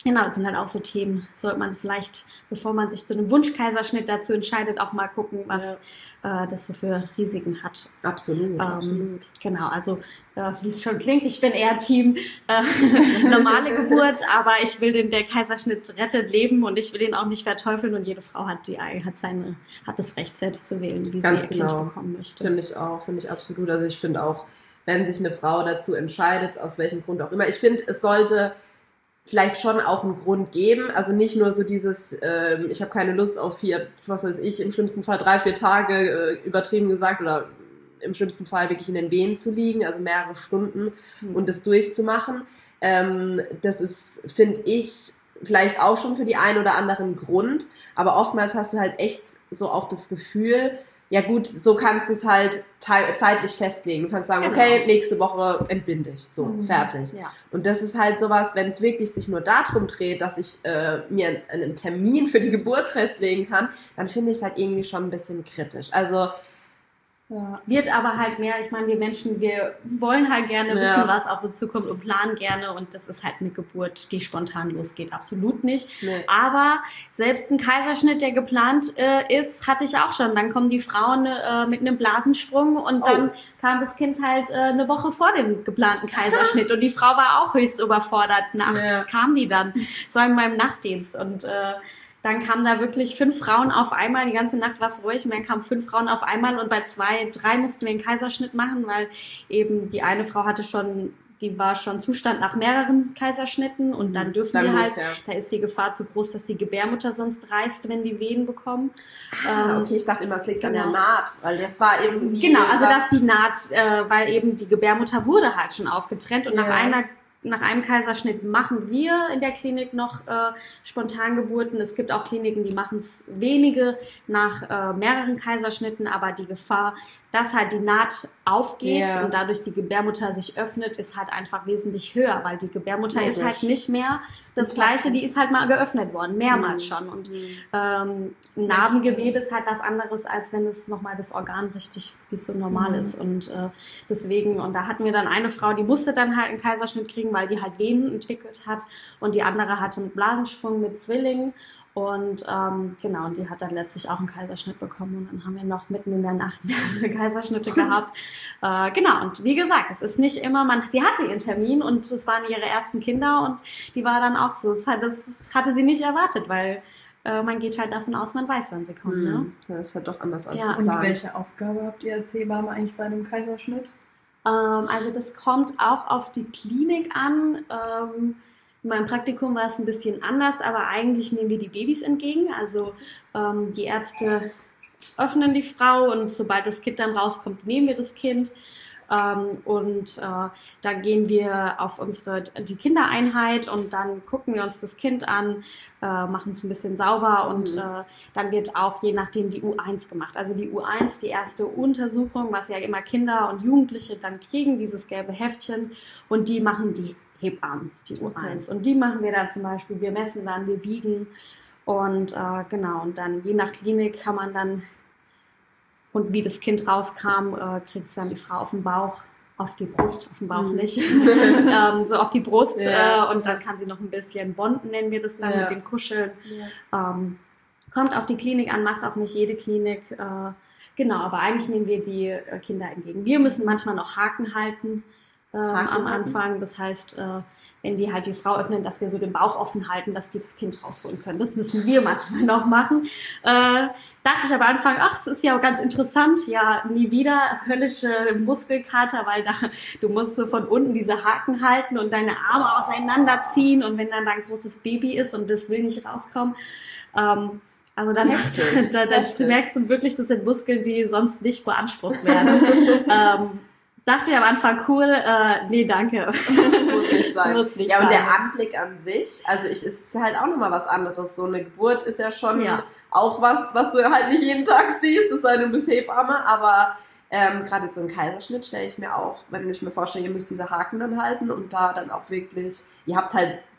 Genau, das sind halt auch so Themen, sollte man vielleicht, bevor man sich zu einem Wunschkaiserschnitt dazu entscheidet, auch mal gucken, was ja. äh, das so für Risiken hat. Absolut, ähm, absolut. Genau, also äh, wie es schon klingt, ich bin eher Team äh, normale Geburt, aber ich will den, der Kaiserschnitt rettet Leben und ich will ihn auch nicht verteufeln und jede Frau hat die hat seine hat das Recht, selbst zu wählen, wie Ganz sie ihr genau. Kind bekommen möchte. Finde ich auch, finde ich absolut. Also ich finde auch, wenn sich eine Frau dazu entscheidet, aus welchem Grund auch immer, ich finde, es sollte vielleicht schon auch einen Grund geben, also nicht nur so dieses, äh, ich habe keine Lust auf vier, was weiß ich, im schlimmsten Fall drei, vier Tage, äh, übertrieben gesagt, oder im schlimmsten Fall wirklich in den Wehen zu liegen, also mehrere Stunden mhm. und das durchzumachen. Ähm, das ist, finde ich, vielleicht auch schon für die einen oder anderen Grund, aber oftmals hast du halt echt so auch das Gefühl, ja gut, so kannst du es halt te- zeitlich festlegen. Du kannst sagen, genau. okay, nächste Woche entbinde ich. So, mhm. fertig. Ja. Und das ist halt sowas, wenn es wirklich sich nur darum dreht, dass ich äh, mir einen Termin für die Geburt festlegen kann, dann finde ich es halt irgendwie schon ein bisschen kritisch. Also ja. Wird aber halt mehr, ich meine, wir Menschen, wir wollen halt gerne wissen, ja. was auf uns zukommt und planen gerne und das ist halt eine Geburt, die spontan losgeht, absolut nicht. Nee. Aber selbst ein Kaiserschnitt, der geplant äh, ist, hatte ich auch schon. Dann kommen die Frauen äh, mit einem Blasensprung und oh. dann kam das Kind halt äh, eine Woche vor dem geplanten Kaiserschnitt und die Frau war auch höchst überfordert. Nachts ja. kam die dann, so in meinem Nachtdienst und äh, dann kamen da wirklich fünf Frauen auf einmal, die ganze Nacht war es ruhig und dann kamen fünf Frauen auf einmal und bei zwei, drei mussten wir einen Kaiserschnitt machen, weil eben die eine Frau hatte schon, die war schon Zustand nach mehreren Kaiserschnitten und dann dürfen dann wir halt, ja. da ist die Gefahr zu groß, dass die Gebärmutter sonst reißt, wenn die Wehen bekommen. Ah, okay, ich dachte immer, es liegt genau. an der Naht, weil das war irgendwie... Genau, also dass die Naht, äh, weil eben die Gebärmutter wurde halt schon aufgetrennt und ja. nach einer Nach einem Kaiserschnitt machen wir in der Klinik noch äh, Spontangeburten. Es gibt auch Kliniken, die machen es wenige nach äh, mehreren Kaiserschnitten, aber die Gefahr, dass halt die Naht aufgeht yeah. und dadurch die Gebärmutter sich öffnet, ist halt einfach wesentlich höher, weil die Gebärmutter ja, ist halt nicht mehr das Gleiche, die ist halt mal geöffnet worden, mehrmals mhm. schon. Und ähm, ein Narbengewebe ist halt was anderes, als wenn es nochmal das Organ richtig, wie es so normal mhm. ist. Und äh, deswegen, und da hatten wir dann eine Frau, die musste dann halt einen Kaiserschnitt kriegen, weil die halt Venen entwickelt hat. Und die andere hatte einen Blasensprung mit Zwillingen. Und ähm, genau, und die hat dann letztlich auch einen Kaiserschnitt bekommen. Und dann haben wir noch mitten in der Nacht mehrere Kaiserschnitte gehabt. Äh, genau, und wie gesagt, es ist nicht immer, man, die hatte ihren Termin und es waren ihre ersten Kinder und die war dann auch so. Das, hat, das hatte sie nicht erwartet, weil äh, man geht halt davon aus, man weiß, wann sie kommt. Hm. Ne? Das ist halt doch anders als ja. geplant. Und welche Aufgabe habt ihr als Hebamme eigentlich bei dem Kaiserschnitt? Ähm, also das kommt auch auf die Klinik an. Ähm, In meinem Praktikum war es ein bisschen anders, aber eigentlich nehmen wir die Babys entgegen. Also ähm, die Ärzte öffnen die Frau und sobald das Kind dann rauskommt, nehmen wir das Kind. Ähm, und äh, dann gehen wir auf unsere die Kindereinheit und dann gucken wir uns das Kind an, äh, machen es ein bisschen sauber und mhm. äh, dann wird auch je nachdem die U eins gemacht. Also die U eins, die erste Untersuchung, was ja immer Kinder und Jugendliche dann kriegen, dieses gelbe Heftchen und die machen die Hebammen, die U eins. Okay. Und die machen wir dann zum Beispiel, wir messen dann, wir wiegen und äh, genau, und dann je nach Klinik kann man dann, und wie das Kind rauskam, äh, kriegt es dann die Frau auf den Bauch, auf die Brust, auf den Bauch mhm. nicht, ähm, so auf die Brust ja. äh, und dann kann sie noch ein bisschen bonden, nennen wir das dann, ja. mit dem Kuscheln. Ja. Ähm, kommt auf die Klinik an, macht auch nicht jede Klinik, äh, genau, aber eigentlich nehmen wir die äh, Kinder entgegen. Wir müssen manchmal noch Haken halten, Ähm, am Anfang. Das heißt, äh, wenn die halt die Frau öffnen, dass wir so den Bauch offen halten, dass die das Kind rausholen können. Das müssen wir manchmal noch machen. Äh, dachte ich am Anfang, ach, es ist ja ganz interessant. Ja, nie wieder höllische Muskelkater, weil da, du musst so von unten diese Haken halten und deine Arme auseinanderziehen und wenn dann da ein großes Baby ist und das will nicht rauskommen. Ähm, also dann, da, da merkst du wirklich, das sind Muskeln, die sonst nicht beansprucht werden. ähm, Dachte ich am Anfang, cool, äh, nee, danke. Muss nicht sein. Muss nicht ja, und sein. der Anblick an sich, also ich, ist halt auch nochmal was anderes. So eine Geburt ist ja schon ja. auch was, was du halt nicht jeden Tag siehst, es sei denn, du bist Hebamme, aber ähm, gerade so einen Kaiserschnitt stelle ich mir auch, wenn ich mir vorstelle, ihr müsst diese Haken dann halten und da dann auch wirklich, ihr habt halt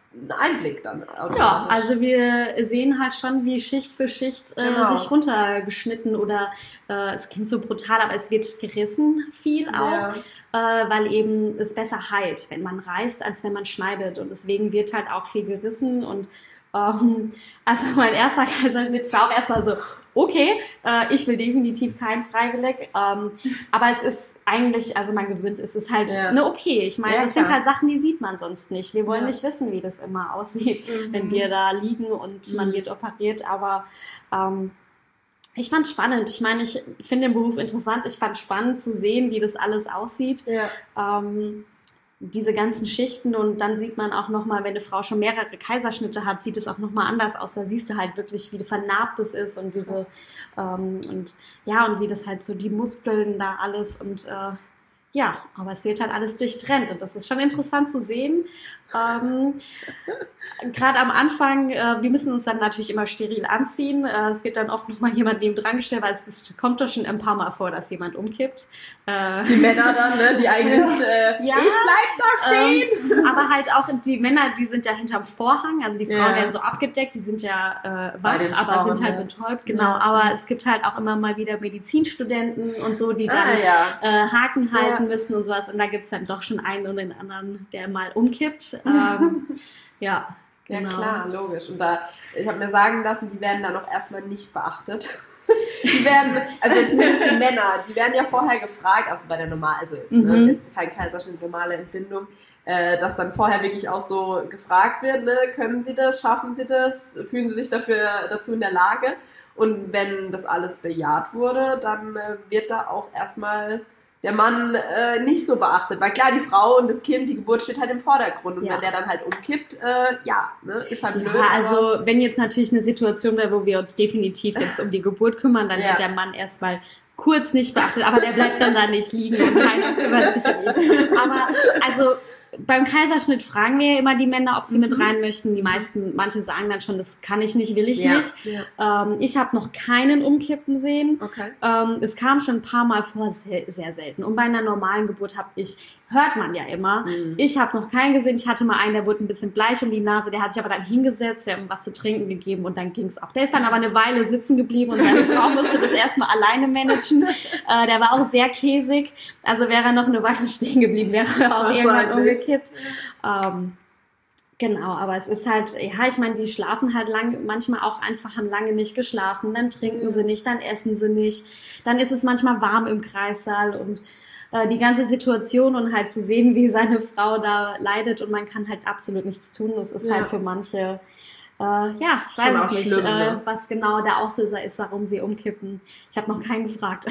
einen Einblick dann. Ja, also wir sehen halt schon, wie Schicht für Schicht äh, Genau. sich runtergeschnitten oder äh, es klingt so brutal, aber es wird gerissen viel auch, Ja. äh, weil eben es besser heilt, wenn man reißt, als wenn man schneidet und deswegen wird halt auch viel gerissen und ähm, also mein erster Kaiserschnitt war auch erstmal so, okay, äh, ich will definitiv keinen freiwillig, ähm, aber es ist eigentlich, also man gewöhnt es ist halt Ja. eine O P. Ich meine, Ja, das sind klar. halt Sachen, die sieht man sonst nicht. Wir wollen Ja. nicht wissen, wie das immer aussieht, Mhm. wenn wir da liegen und Mhm. man wird operiert, aber ähm, ich fand spannend. Ich meine, ich finde den Beruf interessant. Ich fand spannend zu sehen, wie das alles aussieht. Ja. Ähm, diese ganzen Schichten und dann sieht man auch nochmal, wenn eine Frau schon mehrere Kaiserschnitte hat, sieht es auch nochmal anders aus. Da siehst du halt wirklich, wie vernarbt es ist und diese ähm, und ja, und wie das halt so die Muskeln da alles und äh, ja, aber es wird halt alles durchtrennt und das ist schon interessant zu sehen. Ähm, Gerade am Anfang, äh, wir müssen uns dann natürlich immer steril anziehen. Äh, es wird dann oft nochmal jemand neben dran gestellt, weil es, es kommt doch schon ein paar Mal vor, dass jemand umkippt. Äh, Die Männer dann, ne, die eigentlich, äh, Ja. ich bleib da stehen. ähm, aber halt auch die Männer, die sind ja hinterm Vorhang, also die Frauen Ja. werden so abgedeckt, die sind ja äh, Bei wach, den aber Frauen, sind halt ja. betäubt, genau. Ja. Aber es gibt halt auch immer mal wieder Medizinstudenten und so, die dann Ah, ja. äh, Haken halten Ja. müssen und sowas. Und da gibt es dann doch schon einen und den anderen, der mal umkippt. Ähm, ja, Ja, genau. klar, logisch. Und da, ich habe mir sagen lassen, die werden dann auch erstmal nicht beachtet. Die werden, also zumindest die Männer, die werden ja vorher gefragt, also bei der normal, also Mhm. ne, jetzt kein Kaiserschnitt, normale Entbindung, äh, dass dann vorher wirklich auch so gefragt wird, ne, können sie das, schaffen sie das, fühlen sie sich dafür dazu in der Lage? Und wenn das alles bejaht wurde, dann äh, wird da auch erstmal der Mann äh, nicht so beachtet. Weil klar, die Frau und das Kind, die Geburt steht halt im Vordergrund. Und Ja. wenn der dann halt umkippt, äh, ja, ne, ist halt blöd. Ja, aber- also wenn jetzt natürlich eine Situation wäre, wo wir uns definitiv jetzt um die Geburt kümmern, dann Ja. wird der Mann erstmal kurz nicht beachtet, aber der bleibt dann da nicht liegen und keiner kümmert sich um ihn. Aber also beim Kaiserschnitt fragen wir ja immer die Männer, ob sie mit Mhm. rein möchten. Die meisten, manche sagen dann schon, das kann ich nicht, will ich ja. nicht. Ja. Ähm, ich habe noch keinen umkippen sehen. Okay. Ähm, es kam schon ein paar Mal vor, sehr, sehr selten. Und bei einer normalen Geburt habe ich, hört man ja immer, Mhm. ich habe noch keinen gesehen. Ich hatte mal einen, der wurde ein bisschen bleich um die Nase. Der hat sich aber dann hingesetzt, der hat ihm was zu trinken gegeben und dann ging es auch. Der ist dann aber eine Weile sitzen geblieben und seine Frau musste das erstmal alleine managen. Äh, der war auch sehr käsig. Also wäre er noch eine Weile stehen geblieben, wäre er auch irgendwann Wahrscheinlich. umgekippt. Ähm, Genau, aber es ist halt, ja, ich meine, die schlafen halt lang, manchmal auch einfach, haben lange nicht geschlafen, dann trinken Mhm. sie nicht, dann essen sie nicht, dann ist es manchmal warm im Kreissaal und äh, die ganze Situation und halt zu sehen, wie seine Frau da leidet und man kann halt absolut nichts tun, das ist Ja. halt für manche, äh, ja, ich Schon weiß auch es nicht, schlimm, äh, ne? was genau der Auslöser ist, warum sie umkippen. Ich habe noch keinen gefragt.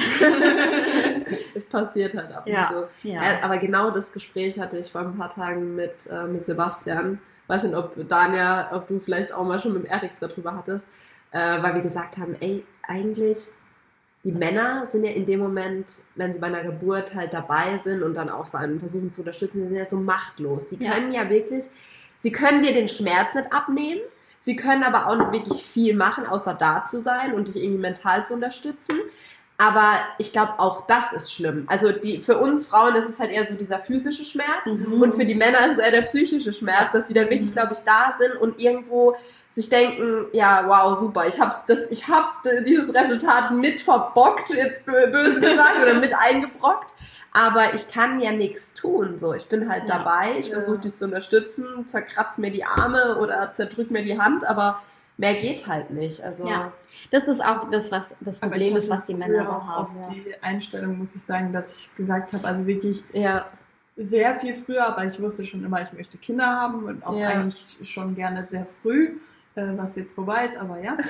Es passiert halt ab Ja, und zu. ja. Äh, aber genau das Gespräch hatte ich vor ein paar Tagen mit, äh, mit Sebastian. Weiß nicht, ob Dania, ob du vielleicht auch mal schon mit dem Erix darüber hattest, äh, weil wir gesagt haben, ey, eigentlich, die Männer sind ja in dem Moment, wenn sie bei einer Geburt halt dabei sind und dann auch so einen versuchen zu unterstützen, die sind ja so machtlos. Die Ja. können ja wirklich, sie können dir den Schmerz nicht abnehmen, sie können aber auch nicht wirklich viel machen, außer da zu sein und dich irgendwie mental zu unterstützen. Aber ich glaube, auch das ist schlimm. Also die, für uns Frauen ist es halt eher so dieser physische Schmerz Mhm. und für die Männer ist es eher der psychische Schmerz, dass die dann wirklich, glaube ich, da sind und irgendwo sich denken, ja, wow, super, ich hab's das, ich hab dieses Resultat mit verbockt, jetzt bö- böse gesagt, oder mit eingebrockt. Aber ich kann ja nichts tun. So, ich bin halt Ja. dabei, ich Ja. versuche dich zu unterstützen, zerkratz mir die Arme oder zerdrück mir die Hand, aber mehr geht halt nicht. Also Ja. Das ist auch das, was das Aber Problem ich ist, hatte was die früher Männer auch auch haben. auf Ja. die Einstellung, muss ich sagen, dass ich gesagt habe, also wirklich ja, sehr viel früher, aber ich wusste schon immer, ich möchte Kinder haben und auch Ja. eigentlich schon gerne sehr früh, äh, was jetzt vorbei ist, aber ja.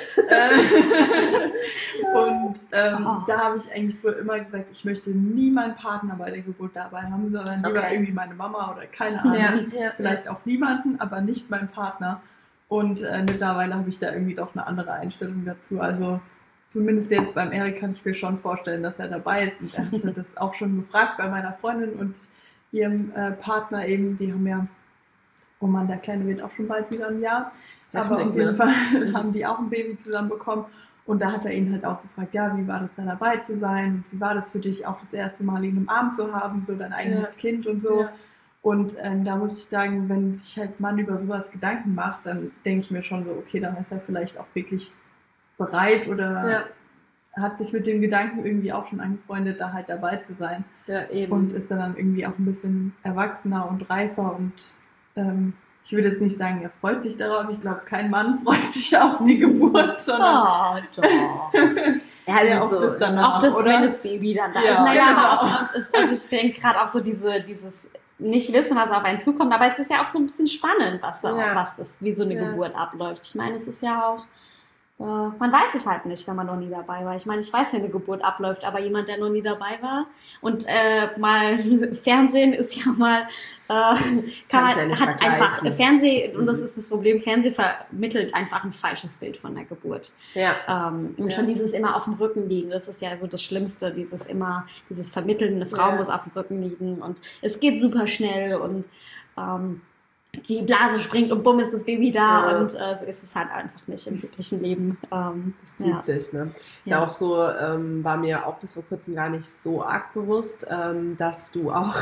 Äh, und ähm, Oh. da habe ich eigentlich früher immer gesagt, ich möchte nie meinen Partner bei der Geburt dabei haben, sondern lieber Okay. irgendwie meine Mama oder keine Ahnung. ja, ja, Vielleicht auch niemanden, aber nicht meinen Partner. Und äh, mittlerweile habe ich da irgendwie doch eine andere Einstellung dazu. Also zumindest jetzt beim Erik kann ich mir schon vorstellen, dass er dabei ist. Und er hat mir das auch schon gefragt bei meiner Freundin und ihrem äh, Partner eben. Die haben ja, oh Mann, der Kleine wird auch schon bald wieder ein Jahr. Heftig, aber auf jeden ne? Fall haben die auch ein Baby zusammen bekommen. Und da hat er ihn halt auch gefragt, ja, wie war das da dabei zu sein? Wie war das für dich auch das erste Mal ihn im Arm zu haben, so dein eigenes Ja. Kind und so. Ja. Und ähm, da muss ich sagen, wenn sich halt Mann über sowas Gedanken macht, dann denke ich mir schon so, okay, dann ist er vielleicht auch wirklich bereit oder ja. hat sich mit dem Gedanken irgendwie auch schon angefreundet, da halt dabei zu sein. Ja, eben. Und ist dann, dann irgendwie auch ein bisschen erwachsener und reifer und ähm, ich würde jetzt nicht sagen, er freut sich darauf. Ich glaube, kein Mann freut sich auf die Geburt, sondern oh, doch. Ja, ja, auf, so, das danach, auf das, oder? Wenn das Baby dann da ja, ist. Naja, genau. aber auch, also ich denke gerade auch so diese, dieses nicht wissen, was auf einen zukommt, aber es ist ja auch so ein bisschen spannend, was, da, ja. was das, wie so eine ja. Geburt abläuft. Ich meine, es ist ja auch, äh, man weiß es halt nicht, wenn man noch nie dabei war. Ich meine, ich weiß, wie eine Geburt abläuft, aber jemand, der noch nie dabei war und äh, mal Fernsehen ist ja mal, äh, kann man, ja hat einfach Fernsehen, mhm. und das ist das Problem, Fernsehen vermittelt einfach ein falsches Bild von der Geburt. Ja. Ähm, und ja. schon dieses immer auf dem Rücken liegen, das ist ja so das Schlimmste, dieses immer, dieses Vermitteln, eine Frau ja. muss auf dem Rücken liegen und es geht super schnell und ähm, die Blase springt und bumm ist das Baby da ja. und äh, so ist es halt einfach nicht im wirklichen Leben. Ähm, das zieht ja. sich, ne? Ist ja. ja auch so, ähm, war mir auch bis vor kurzem gar nicht so arg bewusst, ähm, dass du auch,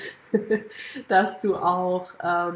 dass du auch,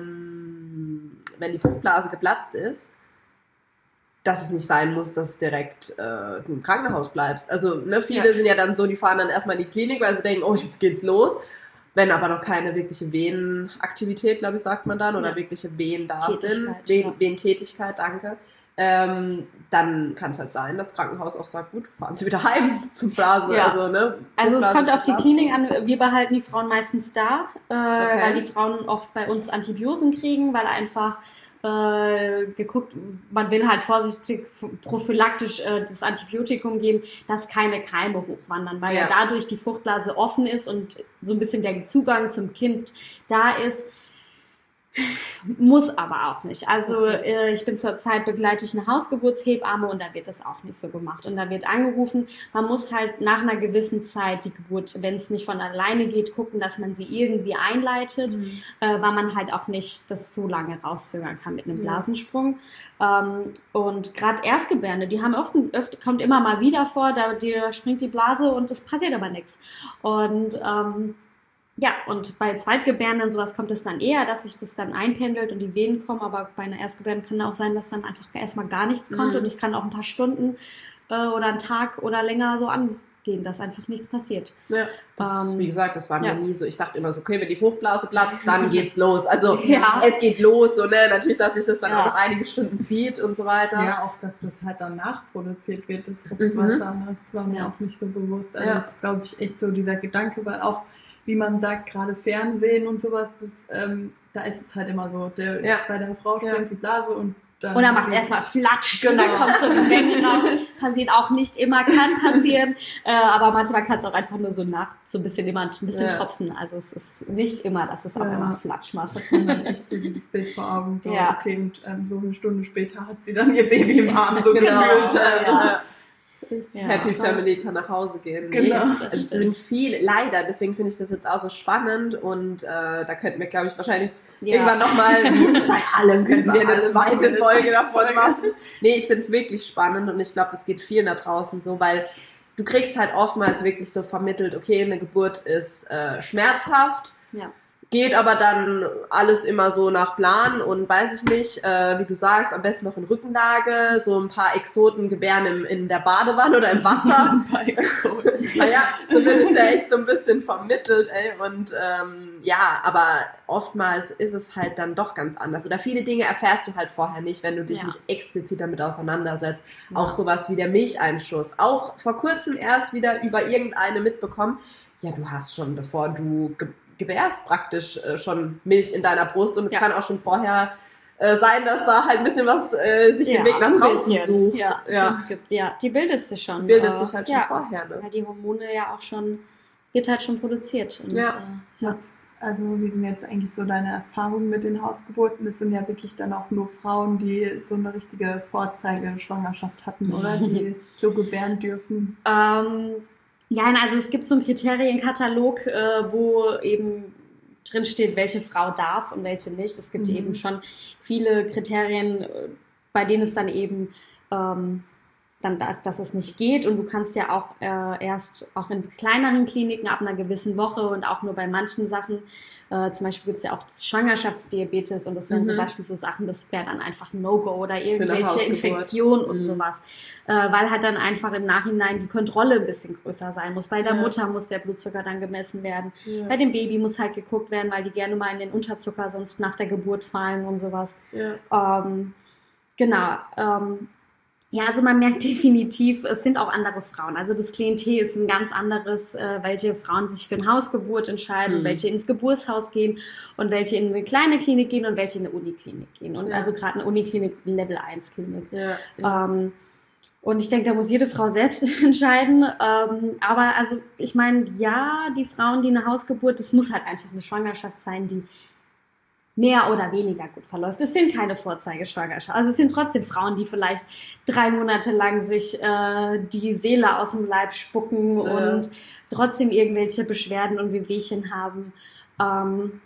ähm, wenn die Fruchtblase geplatzt ist, dass es nicht sein muss, dass direkt äh, du im Krankenhaus bleibst. Also ne, viele ja. sind ja dann so, die fahren dann erstmal in die Klinik, weil sie denken, oh, jetzt geht's los. Wenn aber noch keine wirkliche Venenaktivität, glaube ich, sagt man dann, oder ja. wirkliche Venen da sind, Ven- ja. Venentätigkeit, danke, ähm, dann kann es halt sein, dass das Krankenhaus auch sagt, gut, fahren Sie wieder heim, Blase, ja. also, ne. Also es kommt auf die Klinik an, wir behalten die Frauen meistens da, äh, okay. weil die Frauen oft bei uns Antibiosen kriegen, weil einfach äh, geguckt, man will halt vorsichtig prophylaktisch äh, das Antibiotikum geben, dass keine Keime hochwandern, weil ja. ja dadurch die Fruchtblase offen ist und so ein bisschen der Zugang zum Kind da ist. Muss aber auch nicht. Also okay. äh, ich bin zurzeit begleite ich eine Hausgeburtshebamme und da wird das auch nicht so gemacht. Und da wird angerufen, man muss halt nach einer gewissen Zeit die Geburt, wenn es nicht von alleine geht, gucken, dass man sie irgendwie einleitet, mhm. äh, weil man halt auch nicht das so lange rauszögern kann mit einem Blasensprung. Ja. Ähm, und gerade Erstgebärende, die haben oft, oft, kommt immer mal wieder vor, da die, springt die Blase und es passiert aber nichts. Und ähm, ja, und bei Zweitgebärenden und sowas kommt es dann eher, dass sich das dann einpendelt und die Venen kommen, aber bei einer Erstgebärenden kann auch sein, dass dann einfach erstmal gar nichts kommt mhm. und es kann auch ein paar Stunden äh, oder einen Tag oder länger so angehen, dass einfach nichts passiert. Ja, das, ähm, wie gesagt, das war mir ja. nie so, ich dachte immer so, okay, wenn die Fruchtblase platzt, dann geht's los. Also ja. es geht los, so, ne, natürlich, dass sich das dann ja. auch einige Stunden zieht und so weiter. Ja, auch, dass das halt dann nachproduziert wird, das Fruchtwasser, mhm. ne? Das war mir ja. auch nicht so bewusst. Also ja. das ist, glaube ich, echt so dieser Gedanke, weil auch wie man sagt, gerade Fernsehen und sowas, das, ähm, da ist es halt immer so, der, ja. bei der Frau springt ja. die Blase und dann... Und dann macht es erstmal Flatsch und dann kommt so die Menge raus. Passiert auch nicht immer, kann passieren, äh, aber manchmal kann es auch einfach nur so nach, so ein bisschen immer ein bisschen ja. tropfen. Also es ist nicht immer, dass es auch ja. immer Flatsch macht. Da hat man dann echt so dieses Bild vor Augen, so ja. okay, und ähm, so eine Stunde später hat sie dann ihr Baby im Arm, so genau. gefühlt. Ja. Äh, Ja. Ja, Happy Family kann nach Hause gehen. Nee, genau. also es sind viele, leider, deswegen finde ich das jetzt auch so spannend und äh, da könnten wir, glaube ich, wahrscheinlich ja. irgendwann nochmal, wie bei allem, könnten wir eine zweite Folge davon machen. Nee, ich finde es wirklich spannend und ich glaube, das geht vielen da draußen so, weil du kriegst halt oftmals wirklich so vermittelt, okay, eine Geburt ist äh, schmerzhaft, ja. geht aber dann alles immer so nach Plan und weiß ich nicht, äh, wie du sagst, am besten noch in Rückenlage, so ein paar Exoten gebären im, in der Badewanne oder im Wasser. Naja, so wird es ja echt so ein bisschen vermittelt, ey, und ähm, ja, aber oftmals ist es halt dann doch ganz anders. Oder viele Dinge erfährst du halt vorher nicht, wenn du dich ja. nicht explizit damit auseinandersetzt. Ja. Auch sowas wie der Milcheinschuss. Auch vor kurzem erst wieder über irgendeine mitbekommen. Ja, du hast schon, bevor du ge- gebärst, praktisch äh, schon Milch in deiner Brust und es ja. kann auch schon vorher äh, sein, dass da halt ein bisschen was äh, sich ja, den Weg nach draußen sucht. Ja, ja. Das gibt, ja, die bildet sich schon. Bildet äh, sich halt schon ja, vorher. Ne? weil die Hormone ja auch schon, wird halt schon produziert. Und, Ja. Äh, ja. Was, also wie sind jetzt eigentlich so deine Erfahrungen mit den Hausgeburten? Das sind ja wirklich dann auch nur Frauen, die so eine richtige Vorzeigeschwangerschaft hatten, oder? Die so gebären dürfen. Ähm, ja, also es gibt so einen Kriterienkatalog, äh, wo eben drin steht, welche Frau darf und welche nicht. Es gibt Mhm. eben schon viele Kriterien, bei denen es dann eben ähm, dann, dass, dass es nicht geht. Und du kannst ja auch äh, erst auch in kleineren Kliniken ab einer gewissen Woche und auch nur bei manchen Sachen, äh, zum Beispiel gibt es ja auch das Schwangerschaftsdiabetes und das wären Mhm. zum Beispiel so Sachen, das wäre dann einfach ein No-Go oder eine irgendwelche Hausgeburt. Infektionen und Mhm. sowas. Äh, weil halt dann einfach im Nachhinein die Kontrolle ein bisschen größer sein muss. Bei der Ja. Mutter muss der Blutzucker dann gemessen werden. Ja. Bei dem Baby muss halt geguckt werden, weil die gerne mal in den Unterzucker sonst nach der Geburt fallen und sowas. Ja. Ähm, genau. Ähm, ja, also man merkt definitiv, es sind auch andere Frauen. Also das Klientel ist ein ganz anderes, äh, welche Frauen sich für eine Hausgeburt entscheiden, Mhm. welche ins Geburtshaus gehen und welche in eine kleine Klinik gehen und welche in eine Uniklinik gehen. Und Ja. also gerade eine Uniklinik, Level eins Klinik. Ja. Ja. Ähm, und ich denke, da muss jede Frau selbst entscheiden. Ähm, aber also ich meine, ja, die Frauen, die eine Hausgeburt, das muss halt einfach eine Schwangerschaft sein, die mehr oder weniger gut verläuft. Es sind keine Vorzeigeschwangerschaften. Also es sind trotzdem Frauen, die vielleicht drei Monate lang sich äh, die Seele aus dem Leib spucken Ja. und trotzdem irgendwelche Beschwerden und Wehwehchen haben. Ähm,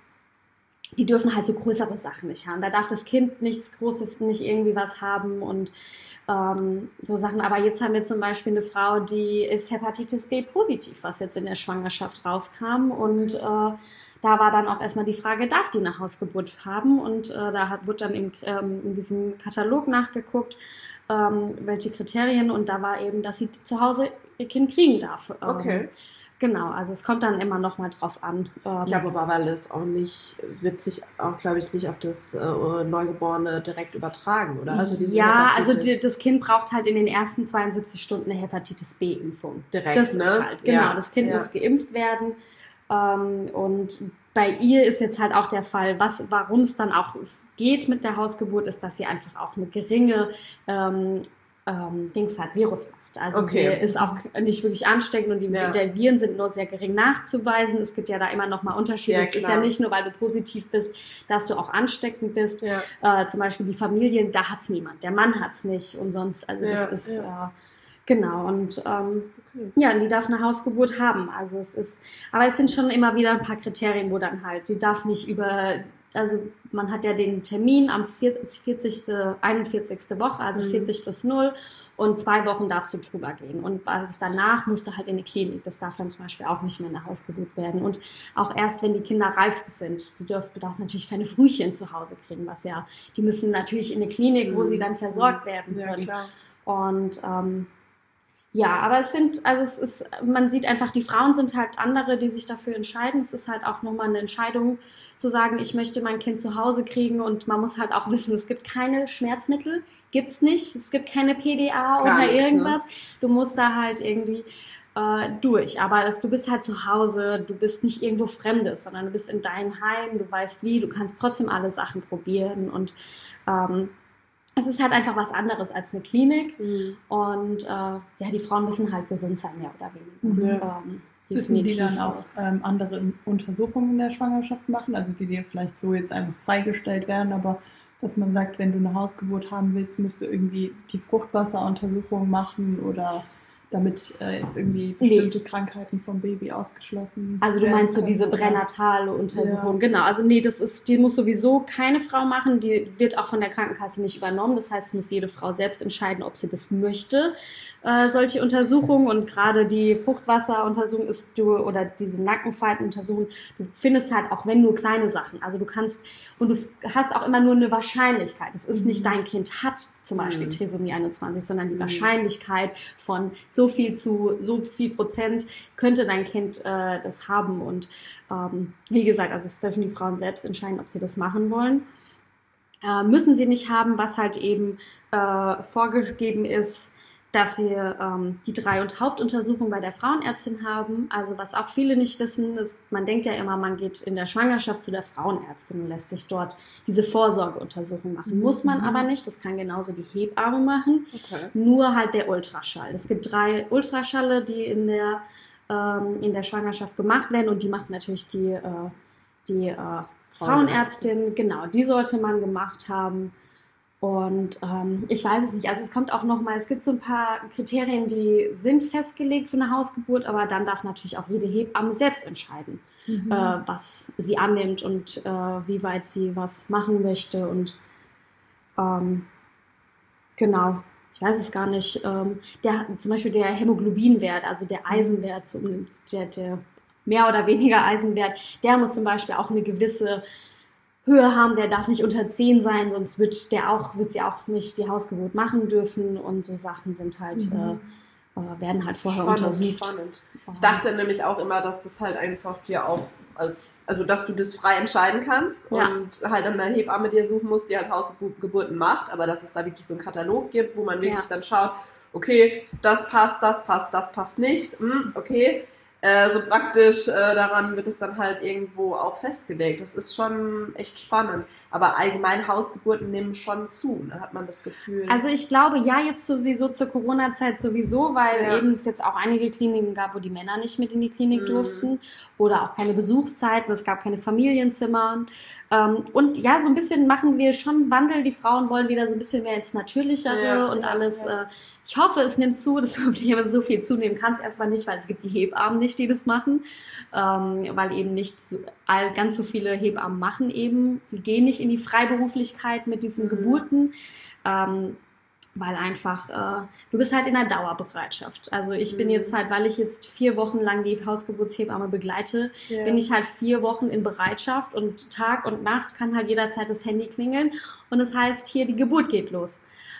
die dürfen halt so größere Sachen nicht haben. Da darf das Kind nichts Großes, nicht irgendwie was haben und ähm, so Sachen. Aber jetzt haben wir zum Beispiel eine Frau, die ist Hepatitis B positiv, was jetzt in der Schwangerschaft rauskam und äh, da war dann auch erstmal die Frage, darf die eine Hausgeburt haben? Und äh, da hat, wurde dann im, ähm, in diesem Katalog nachgeguckt, ähm, welche Kriterien. Und da war eben, dass sie zu Hause ihr Kind kriegen darf. Ähm, Okay. Genau, also es kommt dann immer noch mal drauf an. Ähm, Ich glaube aber, weil es auch nicht, wird sich auch, glaube ich, nicht auf das äh, Neugeborene direkt übertragen, oder? Also diese ja, Hepatitis also die, das Kind braucht halt in den ersten zweiundsiebzig Stunden eine Hepatitis B-Impfung. direkt, Das ne? ist halt, genau, Ja, das Kind ja. muss geimpft werden. Ähm, und bei ihr ist jetzt halt auch der Fall, was, warum es dann auch geht mit der Hausgeburt, ist, dass sie einfach auch eine geringe ähm, ähm, Dings hat, Viruslast. Also Okay. sie ist auch nicht wirklich ansteckend und die Ja. der Viren sind nur sehr gering nachzuweisen. Es gibt ja da immer noch mal Unterschiede. Ja, es ist klar. ja nicht nur, weil du positiv bist, dass du auch ansteckend bist. Ja. Äh, zum Beispiel die Familie, da hat es niemand. Der Mann hat es nicht und sonst, also das Ja, ist, ja. äh, genau. Und ähm, Okay. ja, die darf eine Hausgeburt haben. Also es ist, aber es sind schon immer wieder ein paar Kriterien, wo dann halt, die darf nicht über, also man hat ja den Termin am vierzigsten, einundvierzigsten Woche, also Mhm. vierzig plus null und zwei Wochen darfst du drüber gehen. Und alles danach musst du halt in die Klinik. Das darf dann zum Beispiel auch nicht mehr eine Hausgeburt werden. Und auch erst, wenn die Kinder reif sind, die dürfen, du darfst natürlich keine Frühchen zu Hause kriegen, was ja, die müssen natürlich in eine Klinik, wo Mhm. sie dann versorgt werden Ja, können. klar. Und ähm, ja, aber es sind, also es ist, man sieht einfach, die Frauen sind halt andere, die sich dafür entscheiden. Es ist halt auch nochmal eine Entscheidung zu sagen, ich möchte mein Kind zu Hause kriegen und man muss halt auch wissen, es gibt keine Schmerzmittel, gibt's nicht, es gibt keine P D A Gar oder nichts, irgendwas. Du musst da halt irgendwie äh, durch. Aber das, du bist halt zu Hause, du bist nicht irgendwo Fremdes, sondern du bist in deinem Heim, du weißt wie, du kannst trotzdem alle Sachen probieren und ähm, es ist halt einfach was anderes als eine Klinik. Mhm. Und äh, ja, die Frauen müssen halt gesund sein, mehr oder weniger. Ja. Ähm, Müssen die definitiv. dann auch ähm, andere Untersuchungen in der Schwangerschaft machen, also die dir vielleicht so jetzt einfach freigestellt werden, aber dass man sagt, wenn du eine Hausgeburt haben willst, musst du irgendwie die Fruchtwasseruntersuchung machen oder damit äh, jetzt irgendwie bestimmte Krankheiten vom Baby ausgeschlossen Also du werden meinst so können, diese oder? bränatale Untersuchung, Ja. genau. Also nee, das ist, die muss sowieso keine Frau machen, die wird auch von der Krankenkasse nicht übernommen. Das heißt, es muss jede Frau selbst entscheiden, ob sie das möchte, äh, solche Untersuchungen. Und gerade die Fruchtwasseruntersuchung ist du, oder diese Nackenfaltenuntersuchung, du findest halt auch wenn nur kleine Sachen. Also du kannst, und du hast auch immer nur eine Wahrscheinlichkeit. Es ist Mhm. nicht dein Kind hat zum Beispiel Mhm. Trisomie einundzwanzig, sondern die Mhm. Wahrscheinlichkeit von so viel zu so viel Prozent könnte dein Kind äh, das haben. Und ähm, wie gesagt, also es dürfen die Frauen selbst entscheiden, ob sie das machen wollen. Äh, müssen sie nicht haben, was halt eben äh, vorgegeben ist, dass sie ähm, die drei- und Hauptuntersuchungen bei der Frauenärztin haben. Also was auch viele nicht wissen, ist, man denkt ja immer, man geht in der Schwangerschaft zu der Frauenärztin und lässt sich dort diese Vorsorgeuntersuchung machen. Mhm. Muss man aber nicht, das kann genauso die Hebamme machen. Okay. Nur halt der Ultraschall. Es gibt drei Ultraschalle, die in der, ähm, in der Schwangerschaft gemacht werden und die macht natürlich die, äh, die äh, Frauenärztin. Genau, die sollte man gemacht haben. Und ähm, ich weiß es nicht, also es kommt auch nochmal, es gibt so ein paar Kriterien, die sind festgelegt für eine Hausgeburt, aber dann darf natürlich auch jede Hebamme selbst entscheiden, Mhm. äh, was sie annimmt und äh, wie weit sie was machen möchte und ähm, genau. ich weiß es gar nicht, ähm, der, zum Beispiel der Hämoglobinwert, also der Eisenwert, so der, der mehr oder weniger Eisenwert, der muss zum Beispiel auch eine gewisse Höhe haben, der darf nicht unter zehn sein, sonst wird der auch, wird sie auch nicht die Hausgeburt machen dürfen und so Sachen sind halt, mhm. äh, werden halt vorher spannend, untersucht. Spannend. Ich dachte nämlich auch immer, dass das halt einfach dir auch, also dass du das frei entscheiden kannst ja. und halt dann eine Hebamme dir suchen musst, die halt Hausgeburten macht, aber dass es da wirklich so einen Katalog gibt, wo man wirklich ja. dann schaut, okay, das passt, das passt, das passt nicht, hm, okay, äh, so praktisch äh, daran wird es dann halt irgendwo auch festgelegt. Das ist schon echt spannend, aber allgemein Hausgeburten nehmen schon zu, da hat man das Gefühl. Also ich glaube, ja, jetzt sowieso zur Corona-Zeit sowieso, weil ja. eben es jetzt auch einige Kliniken gab, wo die Männer nicht mit in die Klinik mhm. durften oder auch keine Besuchszeiten, es gab keine Familienzimmer. Ähm, und ja, so ein bisschen machen wir schon Wandel, die Frauen wollen wieder so ein bisschen mehr ins Natürlichere ja, und ja, alles. Ja. Äh, ich hoffe, es nimmt zu, das Problem ist, so viel zunehmen kann es erstmal nicht, weil es gibt die Hebammen nicht, die das machen, ähm, weil eben nicht so, all, ganz so viele Hebammen machen eben, die gehen nicht in die Freiberuflichkeit mit diesen mhm. Geburten, ähm, weil einfach, äh, du bist halt in der Dauerbereitschaft. Also ich mhm. bin jetzt halt, weil ich jetzt vier Wochen lang die Hausgeburtshebamme begleite, ja. bin ich halt vier Wochen in Bereitschaft und Tag und Nacht kann halt jederzeit das Handy klingeln und das heißt, hier die Geburt geht los.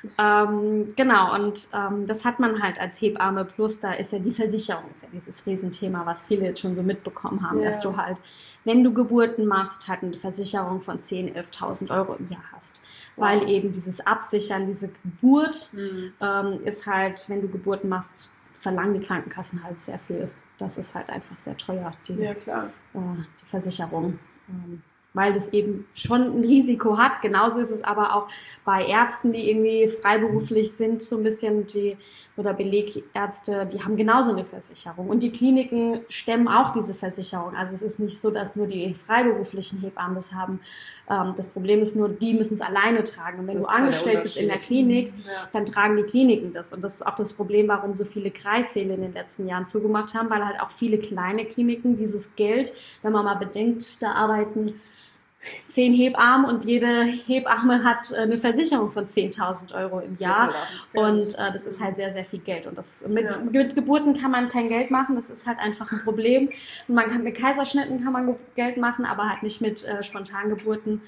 Ähm, genau, und ähm, das hat man halt als Hebamme, plus da ist ja die Versicherung, ist ja dieses Riesenthema, was viele jetzt schon so mitbekommen haben, ja. dass du halt, wenn du Geburten machst, halt eine Versicherung von zehntausend, elftausend Euro im Jahr hast. Wow. Weil eben dieses Absichern, diese Geburt mhm. ähm, ist halt, wenn du Geburten machst, verlangen die Krankenkassen halt sehr viel. Das ist halt einfach sehr teuer, die, ja, klar. Äh, die Versicherung. Ähm, weil das eben schon ein Risiko hat. Genauso ist es aber auch bei Ärzten, die irgendwie freiberuflich sind, so ein bisschen, die, oder Belegärzte, die haben genauso eine Versicherung. Und die Kliniken stemmen auch diese Versicherung. Also es ist nicht so, dass nur die freiberuflichen Hebammen das haben. Ähm, das Problem ist nur, die müssen es alleine tragen. Und wenn das du angestellt bist in der Klinik, ja. dann tragen die Kliniken das. Und das ist auch das Problem, warum so viele Kreissäle in den letzten Jahren zugemacht haben, weil halt auch viele kleine Kliniken dieses Geld, wenn man mal bedenkt, da arbeiten zehn Hebammen und jede Hebamme hat eine Versicherung von zehntausend Euro im Jahr und äh, das ist halt sehr, sehr viel Geld und das, mit, ja. mit Geburten kann man kein Geld machen, das ist halt einfach ein Problem und man kann mit Kaiserschnitten kann man Geld machen, aber halt nicht mit äh, Spontangeburten.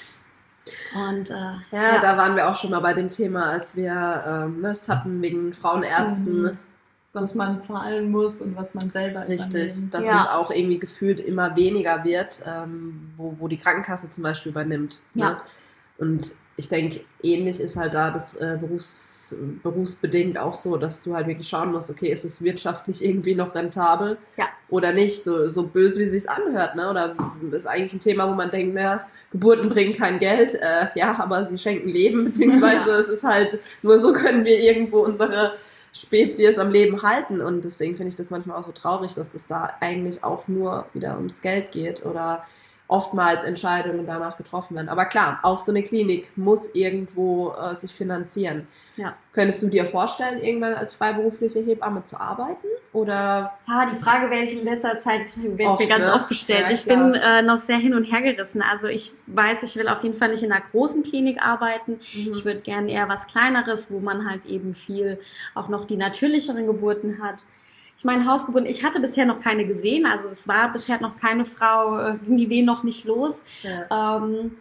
Und, äh, ja, ja, da waren wir auch schon mal bei dem Thema, als wir ähm, das hatten wegen Frauenärzten, mhm. was man zahlen muss und was man selber Richtig, übernimmt. dass ja. es auch irgendwie gefühlt immer weniger wird, ähm, wo, wo die Krankenkasse zum Beispiel übernimmt. Ja. Ne? Und ich denke, ähnlich ist halt da das äh, Berufs, berufsbedingt auch so, dass du halt wirklich schauen musst, okay, ist es wirtschaftlich irgendwie noch rentabel ja. oder nicht, so, so böse, wie es sich anhört, ne? Oder ist eigentlich ein Thema, wo man denkt, naja, Geburten bringen kein Geld, äh, ja, aber sie schenken Leben, beziehungsweise ja. es ist halt, nur so können wir irgendwo unsere Spezies am Leben halten und deswegen finde ich das manchmal auch so traurig, dass das da eigentlich auch nur wieder ums Geld geht oder oftmals Entscheidungen danach getroffen werden. Aber klar, auch so eine Klinik muss irgendwo äh, sich finanzieren. Ja. Könntest du dir vorstellen, irgendwann als freiberufliche Hebamme zu arbeiten? Oder? Ja, die Frage werde ich in letzter Zeit wird oft, mir ganz ne? oft gestellt. Ja, ich bin äh, noch sehr hin und her gerissen. Also ich weiß, ich will auf jeden Fall nicht in einer großen Klinik arbeiten. Mhm. Ich würde gerne eher was Kleineres, wo man halt eben viel auch noch die natürlicheren Geburten hat. Ich meine, Hausgeburten, ich hatte bisher noch keine gesehen, also es war bisher noch keine Frau, äh, ging die Wehen noch nicht los. Ja. Ähm,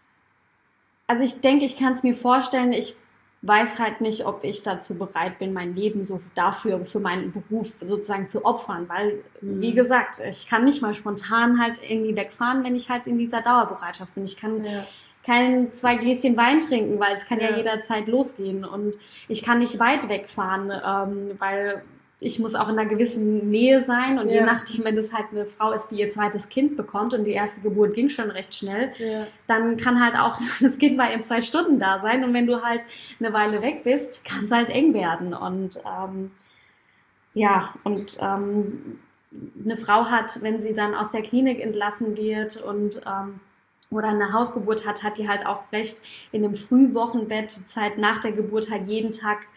also ich denke, ich kann es mir vorstellen, ich weiß halt nicht, ob ich dazu bereit bin, mein Leben so dafür, für meinen Beruf sozusagen zu opfern, weil, mhm. wie gesagt, ich kann nicht mal spontan halt irgendwie wegfahren, wenn ich halt in dieser Dauerbereitschaft bin. Ich kann ja. kein zwei Gläschen Wein trinken, weil es kann ja, ja jederzeit losgehen und ich kann nicht weit wegfahren, ähm, weil ich muss auch in einer gewissen Nähe sein und ja. je nachdem, wenn das halt eine Frau ist, die ihr zweites Kind bekommt und die erste Geburt ging schon recht schnell, ja. dann kann halt auch das Kind mal in zwei Stunden da sein und wenn du halt eine Weile weg bist, kann es halt eng werden und ähm, ja, und ähm, eine Frau hat, wenn sie dann aus der Klinik entlassen wird und ähm, oder eine Hausgeburt hat, hat die halt auch recht in einem Frühwochenbett, die Zeit nach der Geburt halt jeden Tag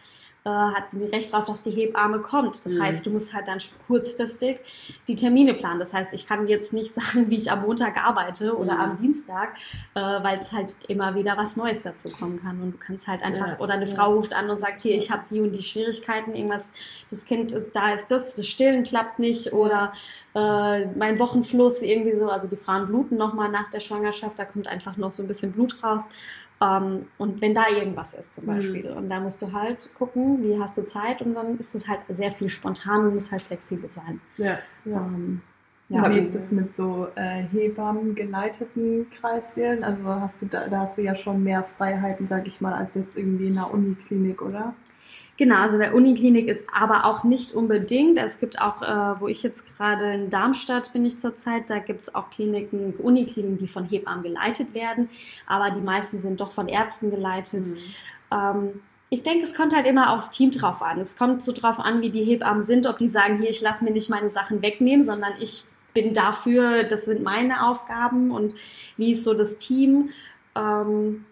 äh, hat ein Recht darauf, dass die Hebamme kommt. Das Mhm. heißt, du musst halt dann kurzfristig die Termine planen. Das heißt, ich kann jetzt nicht sagen, wie ich am Montag arbeite oder Mhm. am Dienstag, äh, weil es halt immer wieder was Neues dazu kommen kann. Und du kannst halt einfach, Ja. oder eine Ja. Frau ruft an und Das sagt, ist hier, so ich habe das. die und die Schwierigkeiten, irgendwas, das Kind, ist, da ist das, das Stillen klappt nicht oder äh, mein Wochenfluss irgendwie so, also die Frauen bluten nochmal nach der Schwangerschaft, da kommt einfach noch so ein bisschen Blut raus. Ähm, und wenn da irgendwas ist zum Beispiel, Mhm. und da musst du halt gucken, wie hast du Zeit, und dann ist es halt sehr viel spontan und muss halt flexibel sein. Ja, ja. Ähm, Ja, ja, wie ist das mit so äh, Hebammen geleiteten Kreissälen? Also hast du da, da hast du ja schon mehr Freiheiten, sag ich mal, als jetzt irgendwie in einer Uniklinik, oder? Genau, also der Uniklinik ist aber auch nicht unbedingt. Es gibt auch, äh, wo ich jetzt gerade in Darmstadt bin ich zurzeit, da gibt es auch Kliniken, Unikliniken, die von Hebammen geleitet werden, aber die meisten sind doch von Ärzten geleitet. Mhm. Ähm, ich denke, es kommt halt immer aufs Team drauf an. Es kommt so drauf an, wie die Hebammen sind, ob die sagen, hier, ich lasse mir nicht meine Sachen wegnehmen, sondern ich bin dafür, das sind meine Aufgaben, und wie ist so das Team. Ähm,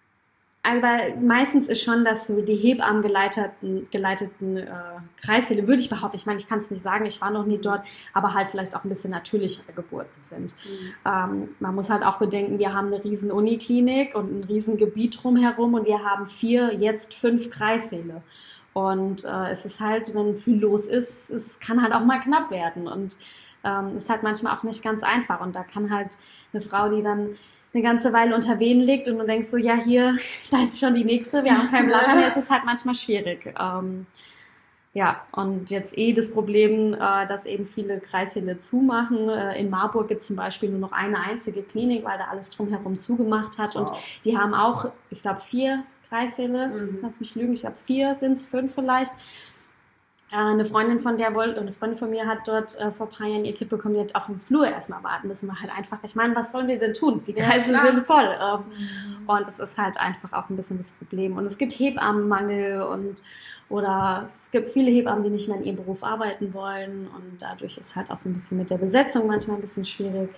aber meistens ist schon, dass so die Hebammen geleiteten, geleiteten äh, Kreissäle, würde ich behaupten, ich meine, ich kann es nicht sagen, ich war noch nie dort, aber halt vielleicht auch ein bisschen natürlichere Geburten sind. Mhm. Ähm, man muss halt auch bedenken, wir haben eine riesen Uniklinik und ein riesen Gebiet drumherum, und wir haben vier, jetzt fünf Kreissäle. Und äh, es ist halt, wenn viel los ist, es kann halt auch mal knapp werden, und ähm, ist halt manchmal auch nicht ganz einfach, und da kann halt eine Frau, die dann eine ganze Weile unter Wehen liegt und du denkst so, ja, hier, da ist schon die nächste, wir haben keinen Platz mehr, es ist halt manchmal schwierig. Ähm, ja, und jetzt eh das Problem, äh, dass eben viele Kreissäle zumachen. Äh, in Marburg gibt es zum Beispiel nur noch eine einzige Klinik, weil da alles drumherum zugemacht hat. Und Wow. die haben auch, ich glaube, vier Kreissäle, Mhm. lass mich lügen, ich glaube vier sind es, fünf vielleicht. Äh, eine Freundin von der wollte, eine Freundin von mir hat dort äh, vor ein paar Jahren ihr Kind bekommen, die hat auf dem Flur erstmal warten müssen. War halt einfach, ich meine, was sollen wir denn tun? Die Ja, Kreissäle klar. sind voll. Ähm, Und das ist halt einfach auch ein bisschen das Problem. Und es gibt Hebammenmangel, und oder es gibt viele Hebammen, die nicht mehr in ihrem Beruf arbeiten wollen, und dadurch ist halt auch so ein bisschen mit der Besetzung manchmal ein bisschen schwierig.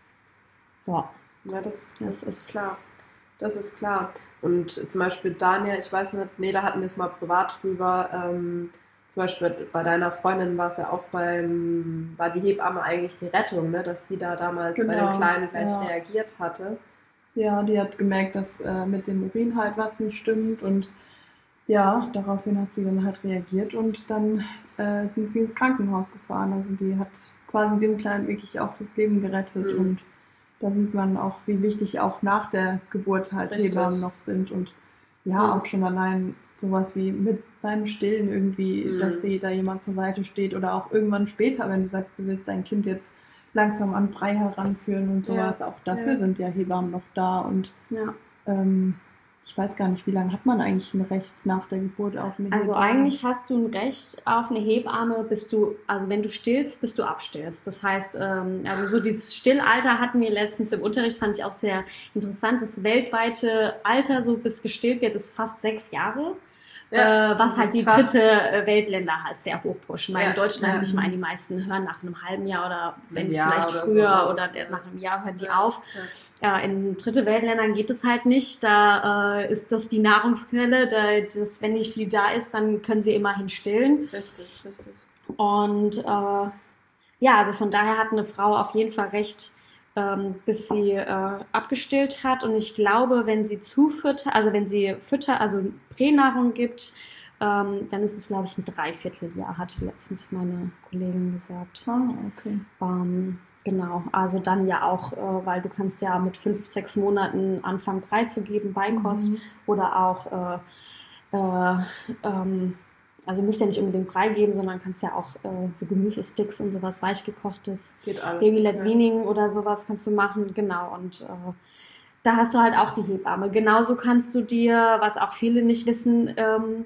Ja. Ja, das, das, Das ist ist- klar. Das ist klar. Und zum Beispiel Daniel, ich weiß nicht, nee, da hatten wir es mal privat drüber. Ähm, zum Beispiel bei deiner Freundin war es ja auch beim, war die Hebamme eigentlich die Rettung, ne? Dass die da damals bei Genau, dem Kleinen gleich ja. reagiert hatte. Ja, die hat gemerkt, dass äh, mit dem Urin halt was nicht stimmt, und ja, daraufhin hat sie dann halt reagiert, und dann äh, sind sie ins Krankenhaus gefahren. Also die hat quasi dem Kleinen wirklich auch das Leben gerettet, Mhm. und da sieht man auch, wie wichtig auch nach der Geburt halt Richtig. Hebammen noch sind, und ja, Mhm. auch schon allein sowas wie mit beim Stillen irgendwie, Mhm. dass dir da jemand zur Seite steht, oder auch irgendwann später, wenn du sagst, du willst dein Kind jetzt langsam an Brei heranführen und Ja. sowas, auch dafür Ja. sind ja Hebammen noch da, und Ja. ähm, ich weiß gar nicht, wie lange hat man eigentlich ein Recht nach der Geburt auf eine Also Hebamme? eigentlich hast du ein Recht auf eine Hebamme, bis du, also wenn du stillst, bis du abstillst. Das heißt, ähm, also so dieses Stillalter hatten wir letztens im Unterricht, fand ich auch sehr interessant. Das weltweite Alter, so bis gestillt wird, ist fast sechs Jahre. Ja, äh, was das halt ist die krass. dritte äh, Weltländer halt sehr hoch pushen. Weil Ja, in Deutschland, ja. ich meine, die meisten hören nach einem halben Jahr oder wenn Ein Jahr vielleicht oder früher so aus, oder ja. nach einem Jahr hören die Ja. auf. Ja. Ja, in dritte Weltländern geht es halt nicht. Da äh, ist das die Nahrungsquelle. Da, das, wenn nicht viel da ist, dann können sie immerhin stillen. Richtig, richtig. Und äh, ja, also von daher hat eine Frau auf jeden Fall recht, ähm, bis sie äh, abgestillt hat. Und ich glaube, wenn sie zufüttert, also wenn sie Fütter, also Pränahrung gibt, ähm, dann ist es, glaube ich, ein Dreivierteljahr, hatte letztens meine Kollegin gesagt. Ah, okay. Ähm, genau, also dann ja auch, äh, weil du kannst ja mit fünf, sechs Monaten anfangen Brei zu geben, Beikost, Mhm. oder auch, äh, äh, ähm, also du musst ja nicht unbedingt Brei geben, sondern kannst ja auch äh, so Gemüsesticks und sowas, weichgekochtes, Geht alles. Baby-led okay. Weaning oder sowas kannst du machen, genau, und äh, da hast du halt auch die Hebamme. Genauso kannst du dir, was auch viele nicht wissen, ähm,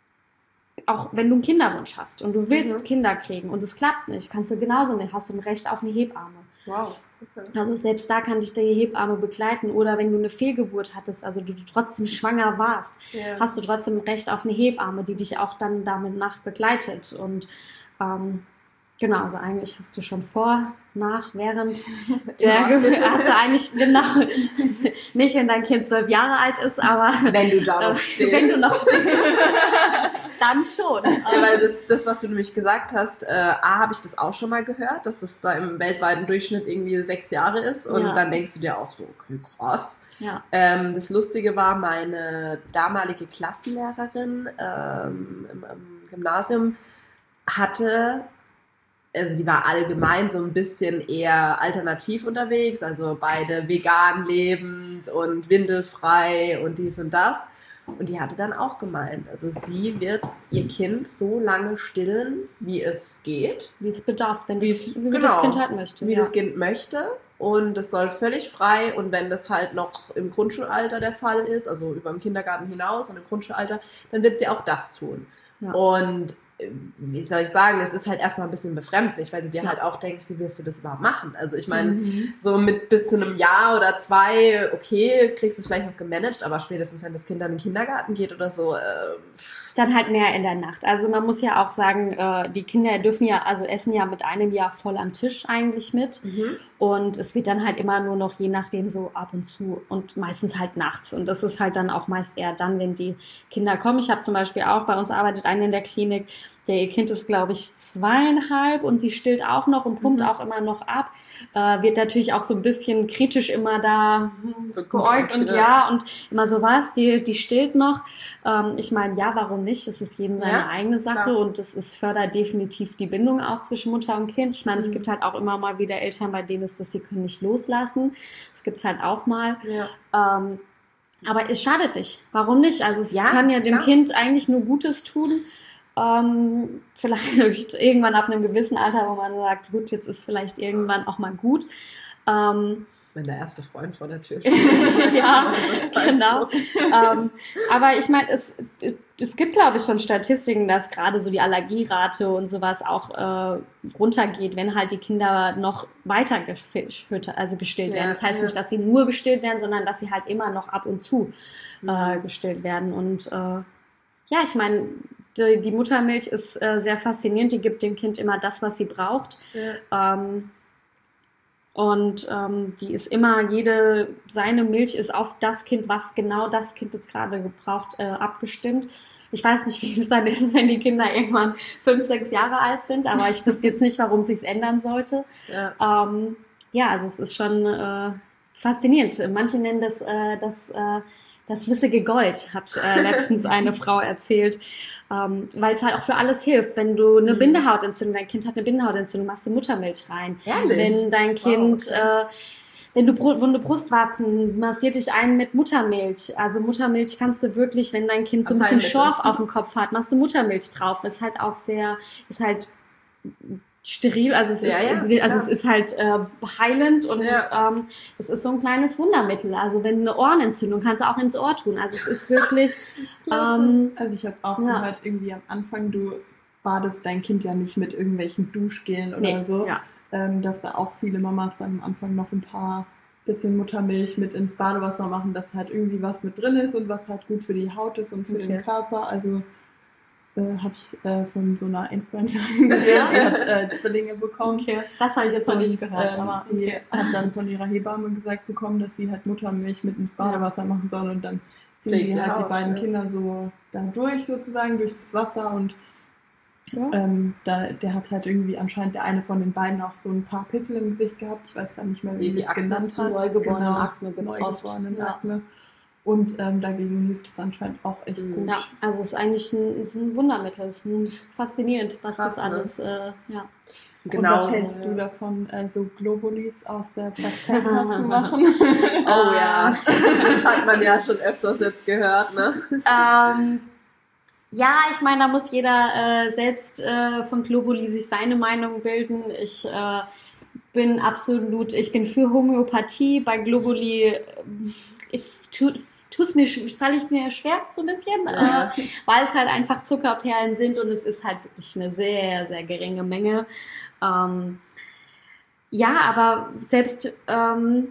auch wenn du einen Kinderwunsch hast und du willst Mhm. Kinder kriegen und es klappt nicht, kannst du genauso nicht, hast du ein Recht auf eine Hebamme. Wow, okay. Also selbst da kann dich die Hebamme begleiten, oder wenn du eine Fehlgeburt hattest, also du trotzdem schwanger warst, Ja. hast du trotzdem ein Recht auf eine Hebamme, die dich auch dann damit nach begleitet. Und ähm, Genau, also eigentlich hast du schon vor, nach, während der Geburt, hast du eigentlich genau, nicht wenn dein Kind zwölf Jahre alt ist, aber wenn du da noch stehst. Wenn du noch stehst, dann schon. Ja, weil das, das, was du nämlich gesagt hast, äh, A, habe ich das auch schon mal gehört, dass das da im weltweiten Durchschnitt irgendwie sechs Jahre ist und Ja. dann denkst du dir auch so, okay, krass. Ja. Ähm, das Lustige war, meine damalige Klassenlehrerin ähm, im, im Gymnasium hatte, also die war allgemein so ein bisschen eher alternativ unterwegs, also beide vegan lebend und windelfrei und dies und das. Und die hatte dann auch gemeint, also sie wird ihr Kind so lange stillen, wie es geht. Wie es bedarf, wenn Wie das, es- wie genau, das Kind halt möchte. Wie ja. das Kind möchte. Und es soll völlig frei. Und wenn das halt noch im Grundschulalter der Fall ist, also über dem Kindergarten hinaus und im Grundschulalter, dann wird sie auch das tun. Ja. Und äh, wie soll ich sagen, es ist halt erstmal ein bisschen befremdlich, weil du dir Ja. halt auch denkst, wie wirst du das überhaupt machen? Also ich meine, Mhm. so mit bis zu einem Jahr oder zwei, okay, kriegst du es vielleicht noch gemanagt, aber spätestens, wenn das Kind dann in den Kindergarten geht oder so, äh, Ist dann halt mehr in der Nacht. Also man muss ja auch sagen, äh, die Kinder dürfen ja, also essen ja mit einem Jahr voll am Tisch eigentlich mit. Und es wird dann halt immer nur noch je nachdem so ab und zu und meistens halt nachts. Und das ist halt dann auch meist eher dann, wenn die Kinder kommen. Ich habe zum Beispiel auch, bei uns arbeitet eine in der Klinik, der ihr Kind ist, glaube ich, zweieinhalb und sie stillt auch noch und pumpt Mhm. auch immer noch ab. Äh, wird natürlich auch so ein bisschen kritisch immer da hm, So geäugt und ja. ja und immer so was, die, die stillt noch. Ähm, ich meine, ja, warum nicht? Es ist jedem seine Ja, eigene Sache klar. und es ist, fördert definitiv die Bindung auch zwischen Mutter und Kind. Ich meine, es Mhm. gibt halt auch immer mal wieder Eltern, bei denen ist das, sie können nicht loslassen. Das gibt es halt auch mal. ja. Ähm, aber es schadet nicht. Warum nicht? Also es Ja, kann ja dem klar. Kind eigentlich nur Gutes tun. Ähm, vielleicht irgendwann ab einem gewissen Alter, wo man sagt, gut, jetzt ist vielleicht irgendwann auch mal gut. Ähm, Wenn der erste Freund vor der Tür steht. Ja, Überzeugt. genau. ähm, aber ich meine, es, es gibt, glaube ich, schon Statistiken, dass gerade so die Allergierate und sowas auch äh, runtergeht, wenn halt die Kinder noch weiter gefüttert, also gestillt Ja, werden. Das heißt ja. nicht, dass sie nur gestillt werden, sondern dass sie halt immer noch ab und zu äh, Mhm. gestillt werden. Und äh, ja, ich meine, die, die Muttermilch ist äh, sehr faszinierend. Die gibt dem Kind immer das, was sie braucht. Ja. Ähm, und ähm, die ist immer, jede, seine Milch ist auf das Kind, was genau das Kind jetzt gerade gebraucht, äh, abgestimmt. Ich weiß nicht, wie es dann ist, wenn die Kinder irgendwann fünf, sechs Jahre alt sind, aber ich wüsste jetzt nicht, warum es sich ändern sollte. Ja. Ähm, ja, also es ist schon äh, faszinierend. Manche nennen das äh, das, äh, das flüssige Gold, hat äh, letztens eine Frau erzählt, ähm, weil es halt auch für alles hilft. Wenn du eine Mhm. Bindehautentzündung, dein Kind hat eine Bindehautentzündung, machst du Muttermilch rein. Ehrlich? Wenn dein Wow, Kind, okay. äh, wenn du Bru- wunde Brustwarzen, massiert dich ein mit Muttermilch. Also Muttermilch kannst du wirklich, wenn dein Kind so ein bisschen Abheilmittel. Schorf auf dem Kopf hat, machst du Muttermilch drauf. Ist halt auch sehr, ist halt steril, also es Ja, ist, ja, also klar. es ist halt äh, heilend und Ja. ähm, es ist so ein kleines Wundermittel. Also wenn eine Ohrenentzündung kannst du auch ins Ohr tun. Also es ist wirklich, Klasse. ähm, Also ich habe auch Ja. gehört, irgendwie am Anfang, du badest dein Kind ja nicht mit irgendwelchen Duschgelen oder nee, so, ja. ähm, dass da auch viele Mamas dann am Anfang noch ein paar bisschen Muttermilch mit ins Badewasser machen, dass da halt irgendwie was mit drin ist und was halt gut für die Haut ist und für Okay. den Körper. Also äh, habe ich äh, von so einer Influencerin gesehen, die hat äh, Zwillinge bekommen. Okay, das habe ich jetzt noch nicht Und, gehört, ähm, aber die okay. hat dann von ihrer Hebamme gesagt bekommen, dass sie halt Muttermilch mit ins Badewasser machen soll und dann ziehen Pflegt die die halt die Haut, beiden ja. Kinder so da durch sozusagen, durch das Wasser und Ja. ähm, da, der hat halt irgendwie anscheinend der eine von den beiden auch so ein paar Pickel im Gesicht gehabt. Ich weiß gar nicht mehr, wie Wie sie es Akne, genannt hat. Neugeborenen Genau, Akne gibt's oft. Neugeborenen Ja. Akne. Und ähm, dagegen hilft es anscheinend auch echt Mhm. gut. Ja, also es ist eigentlich ein, es ist ein Wundermittel. Es ist ein, faszinierend, was Krass, das alles, äh, ja. Genau. Und was hältst so, du ja. davon, äh, so Globulis aus der Plazenta zu machen? Oh ja, das, das hat man ja schon öfters jetzt gehört, ne? Ähm, ja, ich meine, da muss jeder äh, selbst äh, von Globuli sich seine Meinung bilden. Ich äh, bin absolut, ich bin für Homöopathie. Bei Globuli äh, ich, tu, tut's mir, falle ich mir schwer so ein bisschen, Ja. äh, weil es halt einfach Zuckerperlen sind und es ist halt wirklich eine sehr, sehr geringe Menge. Ähm, ja, aber selbst ähm,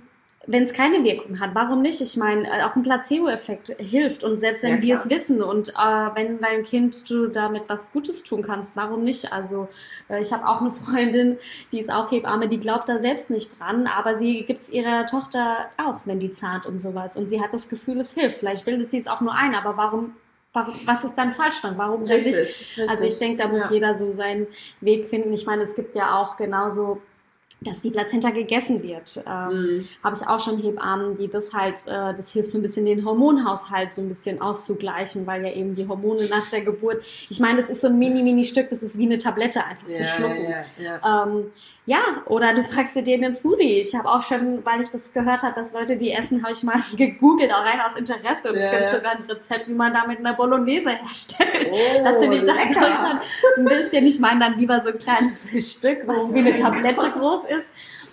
wenn es keine Wirkung hat, warum nicht? Ich meine, auch ein Placebo-Effekt hilft und selbst wenn Ja, wir klar. es wissen und äh, wenn dein Kind du damit was Gutes tun kannst, warum nicht? Also äh, ich habe auch eine Freundin, die ist auch Hebamme, die glaubt da selbst nicht dran, aber sie gibt es ihrer Tochter auch, wenn die zahnt und sowas und sie hat das Gefühl, es hilft. Vielleicht bildet sie es auch nur ein, aber warum, warum was ist dann falsch dann? Warum denn Richtig, nicht? richtig. Also ich denke, da muss Ja. jeder so seinen Weg finden. Ich meine, es gibt ja auch genauso, dass die Plazenta gegessen wird. Ähm, Mhm. Habe ich auch schon Hebammen, die das halt, äh, das hilft so ein bisschen den Hormonhaushalt so ein bisschen auszugleichen, weil ja eben die Hormone nach der Geburt, ich meine, das ist so ein mini-mini-Stück, das ist wie eine Tablette einfach zu Ja, schlucken. ja, ja. Ähm, ja, oder du packst dir den Smoothie. Ich habe auch schon, weil ich das gehört habe, dass Leute die essen, habe ich mal gegoogelt, auch rein aus Interesse. Und es Ja, gibt ja. sogar ein Rezept, wie man damit eine Bolognese herstellt. Oh, Das finde ich dann lecker. Deutschland ein bisschen. Ich meine dann lieber so ein kleines Stück, was wie eine Tablette groß ist.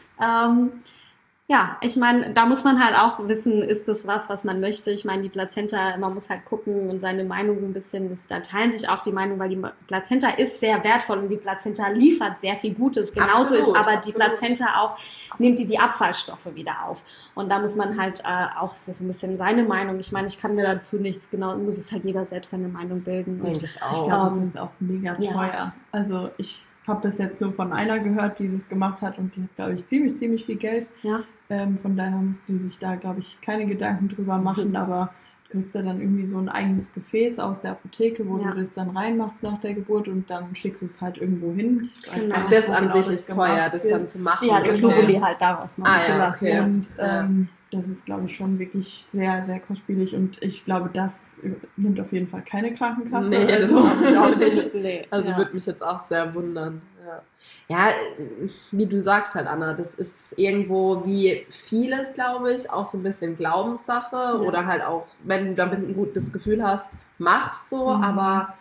Ähm, ja, ich meine, da muss man halt auch wissen, ist das was, was man möchte. Ich meine, die Plazenta, man muss halt gucken und seine Meinung so ein bisschen, das, da teilen sich auch die Meinung, weil die Plazenta ist sehr wertvoll und die Plazenta liefert sehr viel Gutes. Genauso Absolut, ist aber absolut. die Plazenta auch, nimmt die die Abfallstoffe wieder auf. Und da muss man halt äh, auch so ein bisschen seine Meinung, ich meine, ich kann mir dazu nichts genau, muss es halt jeder selbst seine Meinung bilden. Denke ich Ich auch. glaube, Ähm, das ist auch mega ja. teuer. Also ich habe das jetzt nur von einer gehört, die das gemacht hat und die hat, glaube ich, ziemlich, ziemlich viel Geld. Ja. Ähm, von daher musst du sich da, glaube ich, keine Gedanken drüber machen, Mhm. aber du kriegst ja dann irgendwie so ein eigenes Gefäß aus der Apotheke, wo Ja. du das dann reinmachst nach der Geburt und dann schickst du es halt irgendwo hin. Ich weiß Genau. gar Ach, nicht, das wo an genau sich das ist teuer, gemacht das wird. dann zu machen. Ja, die Okay. Globuli halt daraus machen Ah, zu ja, lassen. okay. Und Ja. ähm, das ist, glaube ich, schon wirklich sehr, sehr kostspielig und ich glaube, das nimmt auf jeden Fall keine Krankenkasse. Nee, das also, glaube ich auch nicht. Nee. Also ja. würde mich jetzt auch sehr wundern. Ja. ja, wie du sagst halt, Anna, das ist irgendwo wie vieles, glaube ich, auch so ein bisschen Glaubenssache Ja. oder halt auch, wenn du damit ein gutes Gefühl hast, mach's so, Mhm. aber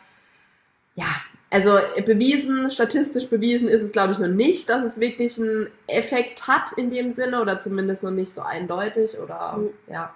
ja, also bewiesen, statistisch bewiesen ist es, glaube ich, noch nicht, dass es wirklich einen Effekt hat in dem Sinne oder zumindest noch nicht so eindeutig oder Mhm. ja.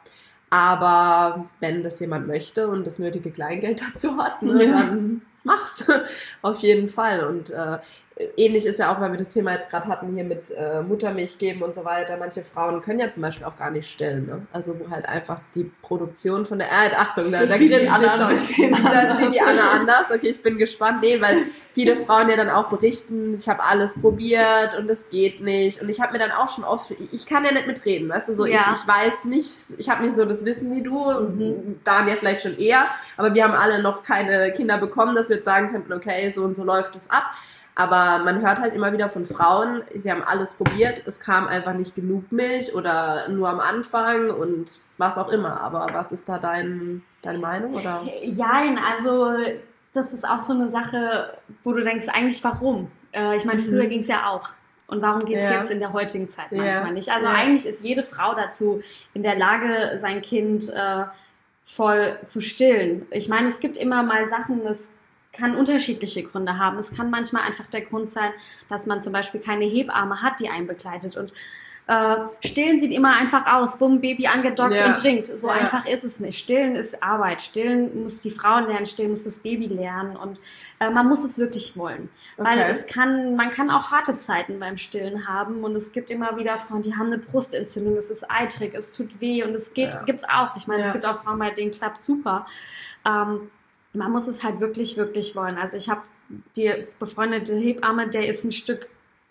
Aber wenn das jemand möchte und das nötige Kleingeld dazu hat, ne, Ja. dann mach's auf jeden Fall. Und äh, ähnlich ist ja auch, weil wir das Thema jetzt gerade hatten hier mit äh, Muttermilch geben und so weiter. Manche Frauen können ja zum Beispiel auch gar nicht stillen. Ne? Also wo halt einfach die Produktion von der Erde, Achtung, da, da Das sieht die grinst Anna sich ein bisschen schon. Da anders. sieht die Anna anders. Okay, ich bin gespannt. Nee, weil viele Frauen ja dann auch berichten, ich habe alles probiert und es geht nicht. Und ich habe mir dann auch schon oft, ich kann ja nicht mitreden, weißt du, so Ja. ich, ich weiß nicht, ich habe nicht so das Wissen wie du, Mhm. Daniel vielleicht schon eher, aber wir haben alle noch keine Kinder bekommen, dass wir jetzt sagen könnten, okay, so und so läuft es ab. Aber man hört halt immer wieder von Frauen, sie haben alles probiert, es kam einfach nicht genug Milch oder nur am Anfang und was auch immer. Aber was ist da dein, deine Meinung? Oder? Jein, also das ist auch so eine Sache, wo du denkst, eigentlich warum? Äh, ich meine, Mhm. früher ging es ja auch. Und warum geht es Ja. jetzt in der heutigen Zeit Ja. manchmal nicht? Also Ja. eigentlich ist jede Frau dazu in der Lage, sein Kind äh, voll zu stillen. Ich meine, es gibt immer mal Sachen, das kann unterschiedliche Gründe haben. Es kann manchmal einfach der Grund sein, dass man zum Beispiel keine Hebamme hat, die einen begleitet. Und äh, Stillen sieht immer einfach aus. Bumm, Baby angedockt Ja. und trinkt. So Ja. einfach ist es nicht. Stillen ist Arbeit. Stillen muss die Frau lernen, stillen muss das Baby lernen. Und äh, man muss es wirklich wollen. Weil Okay. es kann, man kann auch harte Zeiten beim Stillen haben. Und es gibt immer wieder Frauen, die haben eine Brustentzündung, es ist eitrig, es tut weh und es geht, Ja. gibt's auch. Ich meine, Ja. es gibt auch Frauen, bei denen klappt super. Ähm, man muss es halt wirklich, wirklich wollen. Also ich habe die befreundete Hebamme, der ist ein Stück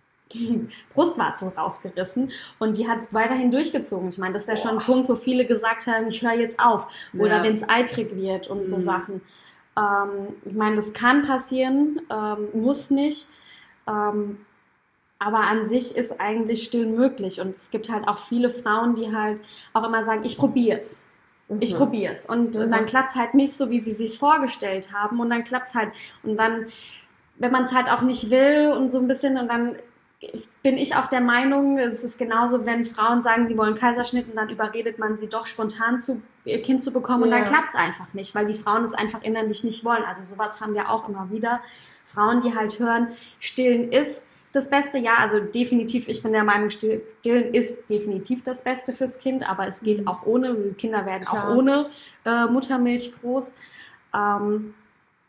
Brustwarzen rausgerissen und die hat es weiterhin durchgezogen. Ich meine, das ist ja schon ein Punkt, wo viele gesagt haben, ich höre jetzt auf. Oder Ja. wenn es eitrig wird und so Mhm. Sachen. Ähm, ich meine, das kann passieren, ähm, muss nicht. Ähm, aber an sich ist eigentlich Stillen möglich. Und es gibt halt auch viele Frauen, die halt auch immer sagen, ich probiere es. Ich Mhm. probiere es. Und Mhm. dann klappt es halt nicht so, wie sie sich vorgestellt haben. Und dann klappt es halt. Und dann, wenn man es halt auch nicht will und so ein bisschen, und dann bin ich auch der Meinung, es ist genauso, wenn Frauen sagen, sie wollen Kaiserschnitt und dann überredet man sie doch spontan zu, ihr Kind zu bekommen und Ja. dann klappt es einfach nicht, weil die Frauen es einfach innerlich nicht wollen. Also sowas haben wir auch immer wieder. Frauen, die halt hören, stillen ist das Beste, ja, also definitiv, ich bin der Meinung, stillen ist definitiv das Beste fürs Kind, aber es geht Mhm. auch ohne, Kinder werden Klar. auch ohne äh, Muttermilch groß. Ähm,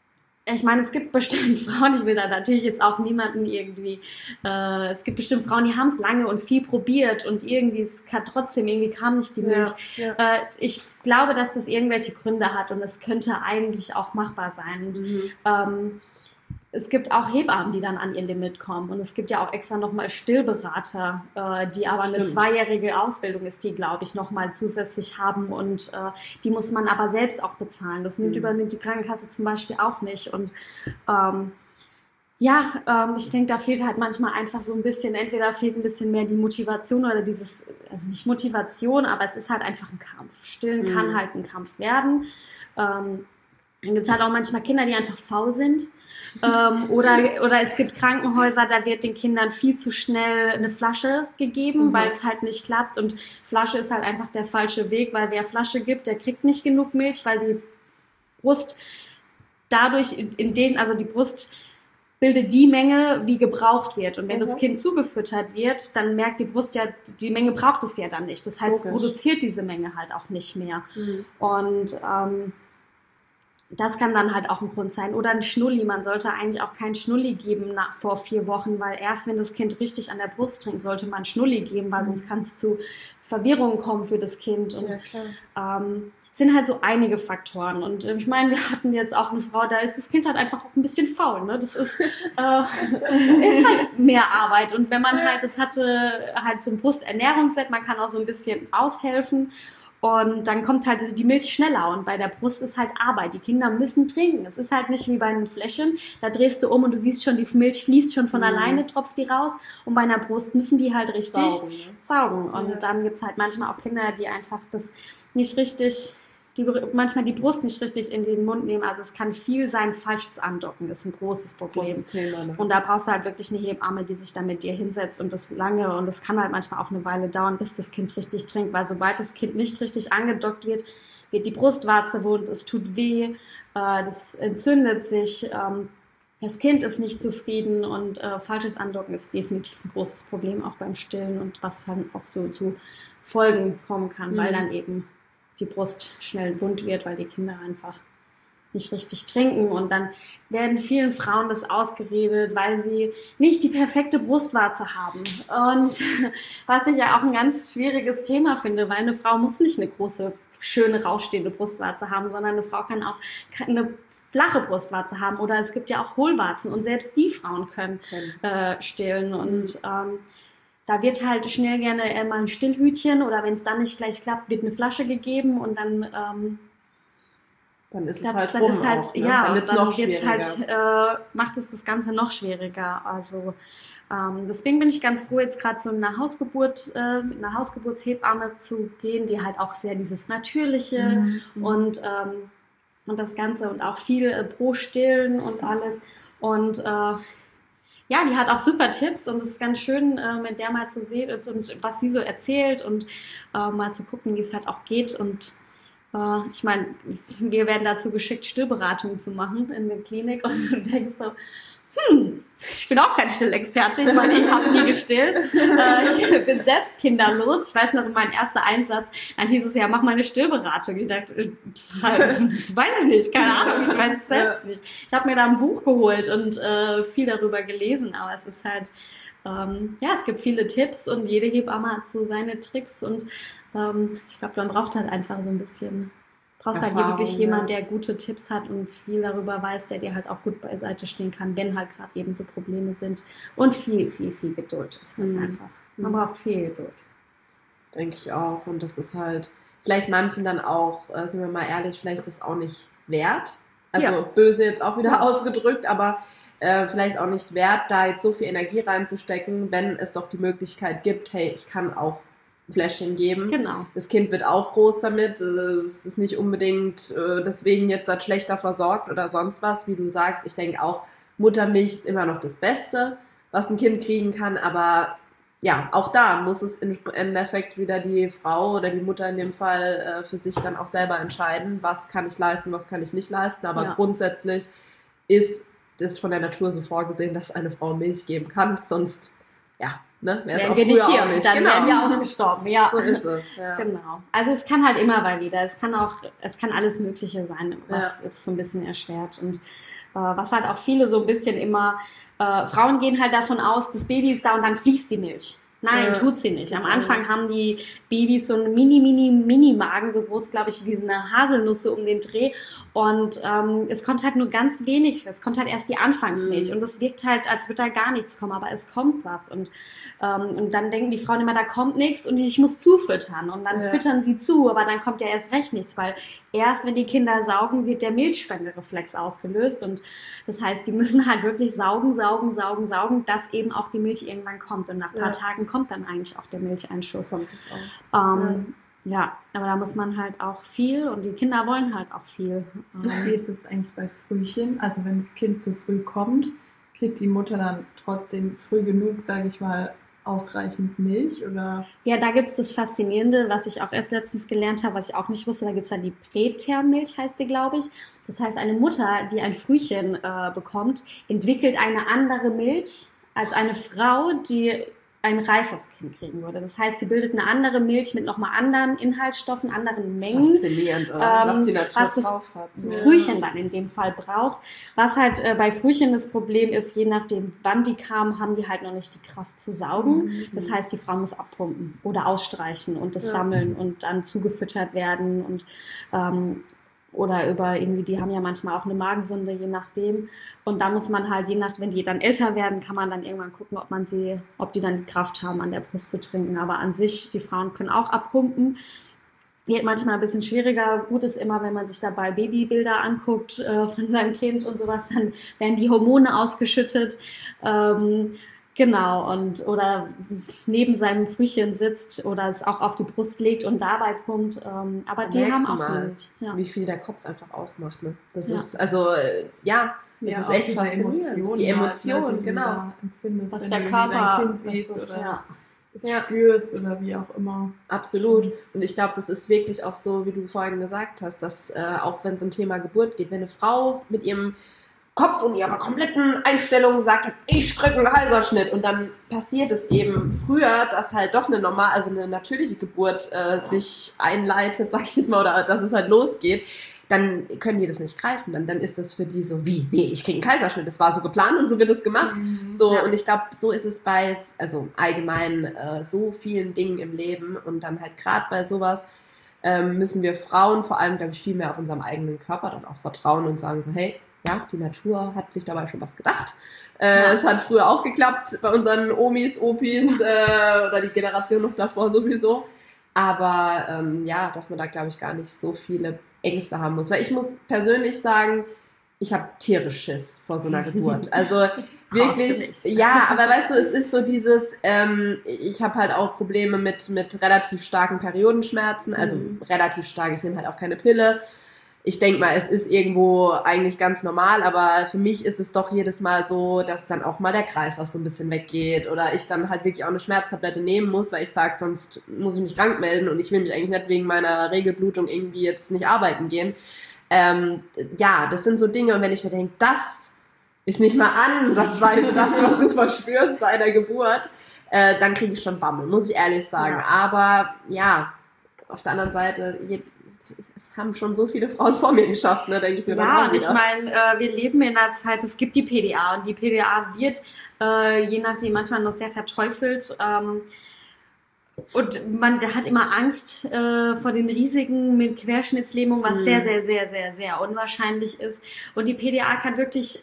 Ich meine, es gibt bestimmt Frauen, ich will da natürlich jetzt auch niemanden irgendwie, äh, es gibt bestimmt Frauen, die haben es lange und viel probiert und irgendwie, es kann trotzdem, irgendwie kam nicht die Milch. Ja, ja. Äh, ich glaube, dass das irgendwelche Gründe hat und es könnte eigentlich auch machbar sein. Und, Mhm. ähm, es gibt auch Hebammen, die dann an ihr Limit kommen und es gibt ja auch extra nochmal Stillberater, äh, die aber eine Stimmt. zweijährige Ausbildung ist, die, glaube ich, nochmal zusätzlich haben und äh, die muss man aber selbst auch bezahlen. Das nimmt, Mhm. übernimmt die Krankenkasse zum Beispiel auch nicht und ähm, ja, ähm, ich denke, da fehlt halt manchmal einfach so ein bisschen, entweder fehlt ein bisschen mehr die Motivation oder dieses, also nicht Motivation, aber es ist halt einfach ein Kampf. Stillen Mhm. kann halt ein Kampf werden. Ähm, dann gibt es halt auch manchmal Kinder, die einfach faul sind. ähm, oder, oder es gibt Krankenhäuser, da wird den Kindern viel zu schnell eine Flasche gegeben, Mhm. weil es halt nicht klappt. Und Flasche ist halt einfach der falsche Weg, weil wer Flasche gibt, der kriegt nicht genug Milch, weil die Brust dadurch in, in den, also die Brust bildet die Menge, wie gebraucht wird. Und wenn Mhm. das Kind zugefüttert wird, dann merkt die Brust ja, die Menge braucht es ja dann nicht. Das heißt, es Logisch. produziert diese Menge halt auch nicht mehr. Mhm. Und ähm, das kann dann halt auch ein Grund sein. Oder ein Schnulli. Man sollte eigentlich auch keinen Schnulli geben nach, vor vier Wochen, weil erst wenn das Kind richtig an der Brust trinkt, sollte man Schnulli geben, weil sonst kann es zu Verwirrungen kommen für das Kind. Und Ja, klar. ähm, sind halt so einige Faktoren. Und äh, ich meine, wir hatten jetzt auch eine Frau, da ist das Kind halt einfach auch ein bisschen faul. Ne? Das ist, äh, ist halt mehr Arbeit. Und wenn man halt, das hatte halt so ein Brusternährungsset, man kann auch so ein bisschen aushelfen. Und dann kommt halt die Milch schneller und bei der Brust ist halt Arbeit. Die Kinder müssen trinken. Es ist halt nicht wie bei einem Fläschchen. Da drehst du um und du siehst schon, die Milch fließt schon von Mhm. alleine, tropft die raus. Und bei einer Brust müssen die halt richtig Saugen, ne? saugen. Und Ja. dann gibt es halt manchmal auch Kinder, die einfach das nicht richtig, die manchmal die Brust nicht richtig in den Mund nehmen. Also es kann viel sein, falsches Andocken. Das ist ein großes Problem. Großes Thema. Ne? Und da brauchst du halt wirklich eine Hebamme, die sich da mit dir hinsetzt und das lange, und das kann halt manchmal auch eine Weile dauern, bis das Kind richtig trinkt, weil sobald das Kind nicht richtig angedockt wird, wird die Brustwarze wund, es tut weh, äh, das entzündet sich, ähm, das Kind ist nicht zufrieden und äh, falsches Andocken ist definitiv ein großes Problem, auch beim Stillen und was dann auch so zu Folgen kommen kann, Mhm. weil dann eben die Brust schnell wund wird, weil die Kinder einfach nicht richtig trinken und dann werden vielen Frauen das ausgeredet, weil sie nicht die perfekte Brustwarze haben. Und was ich ja auch ein ganz schwieriges Thema finde, weil eine Frau muss nicht eine große, schöne, rausstehende Brustwarze haben, sondern eine Frau kann auch eine flache Brustwarze haben oder es gibt ja auch Hohlwarzen und selbst die Frauen können äh, stillen und ähm, da wird halt schnell gerne äh, mal ein Stillhütchen oder wenn es dann nicht gleich klappt, wird eine Flasche gegeben und dann ähm, Dann ist es glaub, halt dann rum ist halt, auch, ne? ja, Dann wird's dann noch wird's schwieriger. halt, äh, macht es das Ganze noch schwieriger. Also ähm, deswegen bin ich ganz froh, jetzt gerade so eine Hausgeburt, äh, mit einer Hausgeburtshebamme zu gehen, die halt auch sehr dieses Natürliche Mhm. und, ähm, und das Ganze und auch viel äh, pro Stillen und alles. Und äh, ja, die hat auch super Tipps und es ist ganz schön, äh, mit der mal zu sehen und, und was sie so erzählt und äh, mal zu gucken, wie es halt auch geht. Und äh, ich meine, wir werden dazu geschickt, Stillberatungen zu machen in der Klinik und du denkst so, hm, ich bin auch kein Stillexperte. Ich meine, ich habe nie gestillt. Äh, ich bin selbst kinderlos. Ich weiß noch, in meinem ersten Einsatz, dann hieß es ja, mach mal eine Stillberatung. Ich dachte, äh, weiß ich nicht, keine Ahnung, ich weiß es selbst nicht. Ich habe mir da ein Buch geholt und äh, viel darüber gelesen, aber es ist halt, ähm, ja, es gibt viele Tipps und jede Hebamme hat so seine Tricks und ähm, ich glaube, man braucht halt einfach so ein bisschen, brauchst halt Erfahrung, wirklich jemand, ja. der gute Tipps hat und viel darüber weiß, der dir halt auch gut beiseite stehen kann, wenn halt gerade eben so Probleme sind. Und viel, viel, viel Geduld ist halt Mhm. einfach. Man Mhm. braucht viel Geduld. Denke ich auch. Und das ist halt vielleicht manchen dann auch, äh, sind wir mal ehrlich, vielleicht das auch nicht wert. Also Ja. böse jetzt auch wieder ausgedrückt, aber äh, vielleicht auch nicht wert, da jetzt so viel Energie reinzustecken, wenn es doch die Möglichkeit gibt, hey, ich kann auch ein Fläschchen geben. Genau. Das Kind wird auch groß damit. äh, Es ist nicht unbedingt äh, deswegen jetzt das schlechter versorgt oder sonst was, wie du sagst. Ich denke auch, Muttermilch ist immer noch das Beste, was ein Kind kriegen kann, aber ja, auch da muss es im Endeffekt wieder die Frau oder die Mutter in dem Fall äh, für sich dann auch selber entscheiden, was kann ich leisten, was kann ich nicht leisten. Aber Ja. grundsätzlich ist es von der Natur so vorgesehen, dass eine Frau Milch geben kann, sonst ja, ne, wäre es Wären auch wir nicht früher hier, auch nicht. dann Genau. wären wir ausgestorben, ja. So ist es, ja. Genau. Also es kann halt immer mal wieder, es kann auch, es kann alles Mögliche sein, was Ja. es so ein bisschen erschwert. Und äh, was halt auch viele so ein bisschen immer, äh, Frauen gehen halt davon aus, das Baby ist da und dann fließt die Milch. Nein, Ja. tut sie nicht. Am Tut's Anfang nicht. haben die Babys so einen mini, mini, mini Magen, so groß, glaube ich, wie eine Haselnuss so um den Dreh. Und ähm, es kommt halt nur ganz wenig. Es kommt halt erst die Anfangsmilch. Mhm. Und es wirkt halt, als würde da gar nichts kommen, aber es kommt was. Und, ähm, und dann denken die Frauen immer, da kommt nichts und ich muss zufüttern. Und dann Ja. füttern sie zu, aber dann kommt ja erst recht nichts, weil erst wenn die Kinder saugen, wird der Milchspendereflex ausgelöst. Und das heißt, die müssen halt wirklich saugen, saugen, saugen, saugen, dass eben auch die Milch irgendwann kommt. Und nach ein paar Ja. Tagen kommt dann eigentlich auch der Milcheinschuss. Kommt es auch. Ähm, ja. ja, aber da muss man halt auch viel und die Kinder wollen halt auch viel. Wie Ähm, ist es eigentlich bei Frühchen? Also wenn das Kind zu früh kommt, kriegt die Mutter dann trotzdem früh genug, sage ich mal, ausreichend Milch? Oder? ja, da gibt es das Faszinierende, was ich auch erst letztens gelernt habe, was ich auch nicht wusste. Da gibt es dann die Prätermmilch, heißt die, glaube ich. Das heißt, eine Mutter, die ein Frühchen äh, bekommt, entwickelt eine andere Milch als eine Frau, die ein reifes Kind kriegen würde. Das heißt, sie bildet eine andere Milch mit nochmal anderen Inhaltsstoffen, anderen Mengen. Faszinierend, oder? Ähm, was die Natur was das drauf hat. So Ja. Frühchen dann in dem Fall braucht. Was halt äh, bei Frühchen das Problem ist, je nachdem wann die kamen, haben die halt noch nicht die Kraft zu saugen. Mhm. Das heißt, die Frau muss abpumpen oder ausstreichen und das Ja. sammeln und dann zugefüttert werden und ähm, oder über irgendwie, die haben ja manchmal auch eine Magensonde, je nachdem. Und da muss man halt, je nach, wenn die dann älter werden, kann man dann irgendwann gucken, ob man sie, ob die dann die Kraft haben, an der Brust zu trinken. Aber an sich, die Frauen können auch abpumpen. Geht manchmal ein bisschen schwieriger. Gut ist immer, wenn man sich dabei Babybilder anguckt äh, von seinem Kind und sowas, dann werden die Hormone ausgeschüttet. Ähm, genau, und oder neben seinem Frühchen sitzt oder es auch auf die Brust legt und dabei pumpt. Ähm, aber Da die merkst haben du auch mal, Milch. Ja. Wie viel der Kopf einfach ausmacht. Ne? Das Ja. ist, also, äh, ja, das Ja, ist auch echt diese faszinierend. Emotionen die halt, Emotionen, ne, die du genau. da empfindest, Was wenn der du Körper dein Kind was siehst das- oder ja. es Ja. spürst oder wie auch immer. Absolut. Mhm. Und ich glaube, das ist wirklich auch so, wie du vorhin gesagt hast, dass äh, auch wenn es um Thema Geburt geht, wenn eine Frau mit ihrem Kopf und ihrer kompletten Einstellung sagt, ich krieg einen Kaiserschnitt und dann passiert es eben früher, dass halt doch eine normal, also eine natürliche Geburt äh, sich einleitet, sag ich jetzt mal, oder dass es halt losgeht, dann können die das nicht greifen. Dann, dann ist das für die so wie, nee, ich krieg einen Kaiserschnitt, das war so geplant und so wird es gemacht. Mhm. So, Ja. und ich glaube, so ist es bei, also allgemein äh, so vielen Dingen im Leben und dann halt gerade bei sowas ähm, müssen wir Frauen vor allem, glaube ich, viel mehr auf unserem eigenen Körper dann auch vertrauen und sagen so, hey, ja, die Natur hat sich dabei schon was gedacht. Äh, Ja. Es hat früher auch geklappt bei unseren Omis, Opis äh, oder die Generation noch davor sowieso. Aber ähm, ja, dass man da, glaube ich, gar nicht so viele Ängste haben muss. Weil ich muss persönlich sagen, ich habe tierisch Schiss vor so einer Geburt. Also Brauchst du wirklich, nicht. ja, aber weißt du, es ist so dieses, ähm, ich habe halt auch Probleme mit, mit relativ starken Periodenschmerzen, also Mhm. relativ stark, ich nehme halt auch keine Pille. Ich denke mal, es ist irgendwo eigentlich ganz normal, aber für mich ist es doch jedes Mal so, dass dann auch mal der Kreislauf so ein bisschen weggeht oder ich dann halt wirklich auch eine Schmerztablette nehmen muss, weil ich sage, sonst muss ich mich krank melden und ich will mich eigentlich nicht wegen meiner Regelblutung irgendwie jetzt nicht arbeiten gehen. Ähm, ja, das sind so Dinge und wenn ich mir denke, das ist nicht mal ansatzweise das, was du verspürst bei einer Geburt, äh, dann kriege ich schon Bammel, muss ich ehrlich sagen. Ja. Aber ja, auf der anderen Seite, je, es haben schon so viele Frauen vor mir geschafft, ne, denke ich mir dann Ja, auch und ich wieder. meine, äh, wir leben in einer Zeit, es gibt die P D A und die P D A wird äh, je nachdem manchmal noch sehr verteufelt. Ähm, und man hat immer Angst äh, vor den Risiken mit Querschnittslähmung, was Mhm. sehr, sehr, sehr, sehr, sehr unwahrscheinlich ist. Und die P D A kann wirklich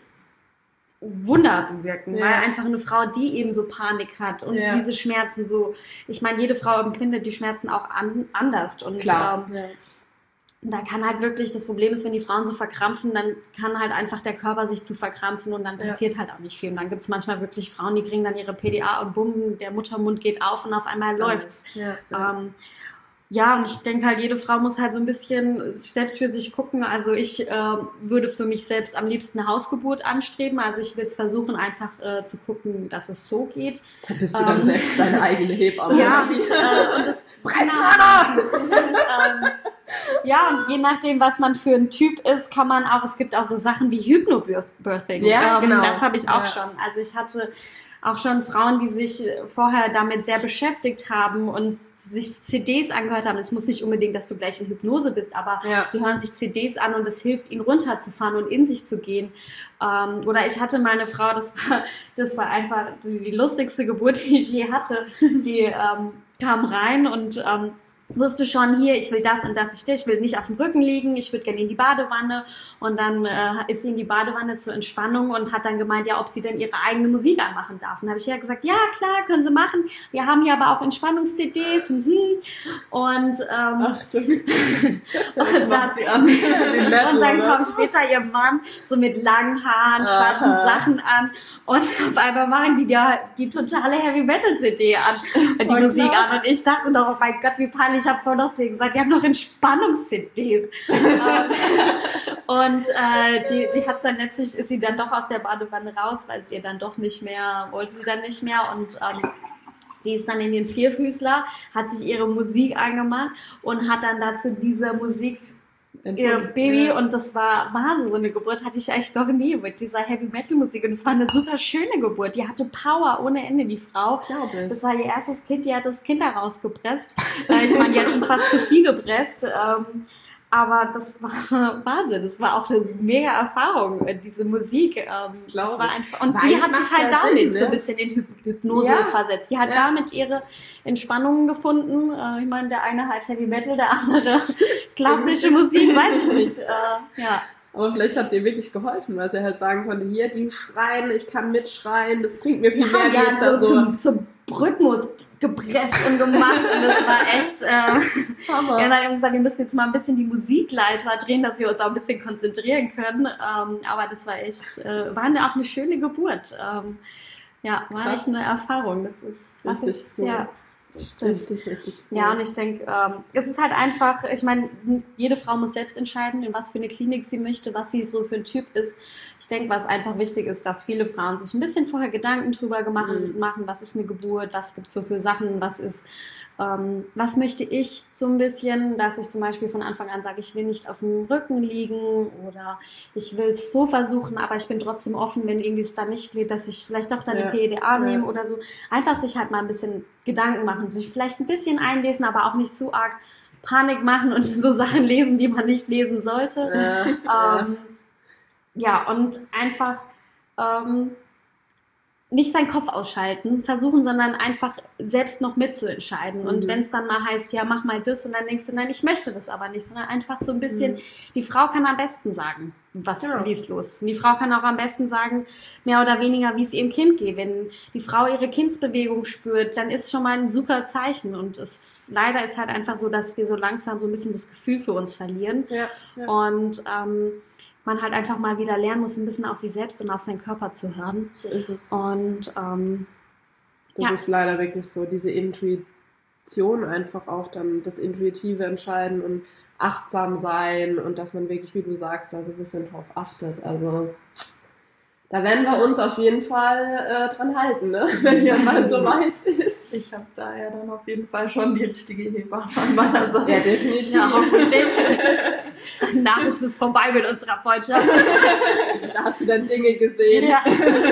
Wunder bewirken, Ja. weil einfach eine Frau, die eben so Panik hat und Ja. diese Schmerzen so, ich meine, jede Frau empfindet die Schmerzen auch an, anders und Klar. ähm, Ja. und da kann halt wirklich, das Problem ist, wenn die Frauen so verkrampfen, dann kann halt einfach der Körper sich zu verkrampfen und dann Ja. passiert halt auch nicht viel. Und dann gibt es manchmal wirklich Frauen, die kriegen dann ihre P D A und bumm, der Muttermund geht auf und auf einmal läuft's. Ja, ja. Ähm, ja, und ich denke halt, jede Frau muss halt so ein bisschen selbst für sich gucken. Also ich äh, würde für mich selbst am liebsten eine Hausgeburt anstreben. Also ich will es versuchen, einfach äh, zu gucken, dass es so geht. Da bist du dann ähm, selbst deine eigene Hebamme. Ja, oder wie? äh, und das, Presslader! ähm, ja, und je nachdem, was man für ein Typ ist, kann man auch, es gibt auch so Sachen wie Hypnobirthing. Ja, ähm, genau. Das habe ich auch Ja. schon. Also ich hatte auch schon Frauen, die sich vorher damit sehr beschäftigt haben und sich C Ds angehört haben. Es muss nicht unbedingt, dass du gleich in Hypnose bist, aber Ja. die hören sich C Ds an und es hilft ihnen runterzufahren und in sich zu gehen. Ähm, oder ich hatte meine Frau, das war, das war einfach die, die lustigste Geburt, die ich je hatte. Die ähm, kam rein und ähm, wusste schon, hier, ich will das und das, ich, ich will nicht auf dem Rücken liegen, ich würde gerne in die Badewanne. Und dann äh, ist sie in die Badewanne zur Entspannung und hat dann gemeint, ja, ob sie denn ihre eigene Musik anmachen darf. Und dann habe ich ja gesagt, ja, klar, können sie machen. Wir haben hier aber auch Entspannungs-C Ds. Mhm. Und, ähm, Achtung. und, dann, sie an. und dann kommt später ihr Mann so mit langen Haaren, schwarzen Aha. Sachen an und auf einmal machen die ja die totale Heavy-Metal-C D an, die Oh, Musik klar. an. Und ich dachte noch, oh mein Gott, wie peinlich. Ich habe vorhin noch zu ihr gesagt, die haben noch Entspannungs-C Ds. Ähm, und äh, die, die hat dann letztlich, ist sie dann doch aus der Badewanne raus, weil sie ihr dann doch nicht mehr, wollte sie dann nicht mehr. Und ähm, die ist dann in den Vierfüßler, hat sich ihre Musik angemacht und hat dann dazu diese Musik ihr Baby, Ja. und das war Wahnsinn, so eine Geburt hatte ich echt noch nie mit dieser Heavy-Metal-Musik, und es war eine super schöne Geburt, die hatte Power ohne Ende, die Frau. Glaube ich. Das war ihr erstes Kind, die hat das Kind da rausgepresst. Äh, ich meine, die hat schon fast zu viel gepresst, ähm, aber das war Wahnsinn, das war auch eine mega Erfahrung, äh, diese Musik. Ähm, das glaub war ich. einfach, und Weil die es hat macht sich halt ja damit Sinn, so ein ne? bisschen in Hyp- Hypnose Ja. versetzt. Die hat Ja. damit ihre Entspannungen gefunden. Äh, ich meine, der eine halt Heavy Metal, der andere klassische Musik, weiß ich nicht. Äh, ja. Aber vielleicht hat sie ihr wirklich geholfen, weil sie halt sagen konnte, hier, die schreien, ich kann mitschreien, das bringt mir viel Ja, mehr die wie hat jetzt so da so. zum, zum Rhythmus gepresst und gemacht, und das war echt, äh, Hammer. ja, dann haben wir gesagt, wir müssen jetzt mal ein bisschen die Musikleiter drehen, dass wir uns auch ein bisschen konzentrieren können, ähm, aber das war echt, äh, war eine, auch eine schöne Geburt, ähm, ja, war Krass. echt eine Erfahrung, das ist, das Richtig ist, cool. ja, das stimmt. Richtig, richtig cool. Ja, und ich denke, ähm, es ist halt einfach, ich meine, jede Frau muss selbst entscheiden, in was für eine Klinik sie möchte, was sie so für ein Typ ist. Ich denke, was einfach wichtig ist, dass viele Frauen sich ein bisschen vorher Gedanken drüber gemacht Mhm. machen, was ist eine Geburt, was gibt es so für Sachen, was ist, ähm, was möchte ich so ein bisschen, dass ich zum Beispiel von Anfang an sage, ich will nicht auf dem Rücken liegen oder ich will es so versuchen, aber ich bin trotzdem offen, wenn irgendwie es dann nicht geht, dass ich vielleicht doch dann Ja. die P E D A Ja. nehme oder so. Einfach sich halt mal ein bisschen Gedanken machen, sich vielleicht ein bisschen einlesen, aber auch nicht zu arg Panik machen und so Sachen lesen, die man nicht lesen sollte. Äh, ja. Ähm, ja, und einfach ähm, nicht seinen Kopf ausschalten, versuchen, sondern einfach selbst noch mitzuentscheiden. Und Mhm. wenn es dann mal heißt, ja, mach mal das, und dann denkst du, nein, ich möchte das aber nicht, sondern einfach so ein bisschen, Mhm. die Frau kann am besten sagen, was Genau. wie es los ist. Und die Frau kann auch am besten sagen, mehr oder weniger, wie es ihrem Kind geht. Wenn die Frau ihre Kindsbewegung spürt, dann ist schon mal ein super Zeichen. Und es leider ist halt einfach so, dass wir so langsam so ein bisschen das Gefühl für uns verlieren. Ja, ja. Und ähm, man halt einfach mal wieder lernen muss, ein bisschen auf sich selbst und auf seinen Körper zu hören. So ist es. Und ähm, Das Ja. ist leider wirklich so, diese Intuition einfach auch dann, das intuitive Entscheiden und achtsam sein und dass man wirklich, wie du sagst, da so ein bisschen drauf achtet. Also da werden wir uns auf jeden Fall äh, dran halten, ne? Wenn es Ja. dann mal so weit ist. Ich habe da ja dann auf jeden Fall schon die richtige Hebamme an meiner Seite. Ja, definitiv. ja, hoffentlich. Danach ist es vorbei mit unserer Freundschaft. Da hast du dann Dinge gesehen. Ja.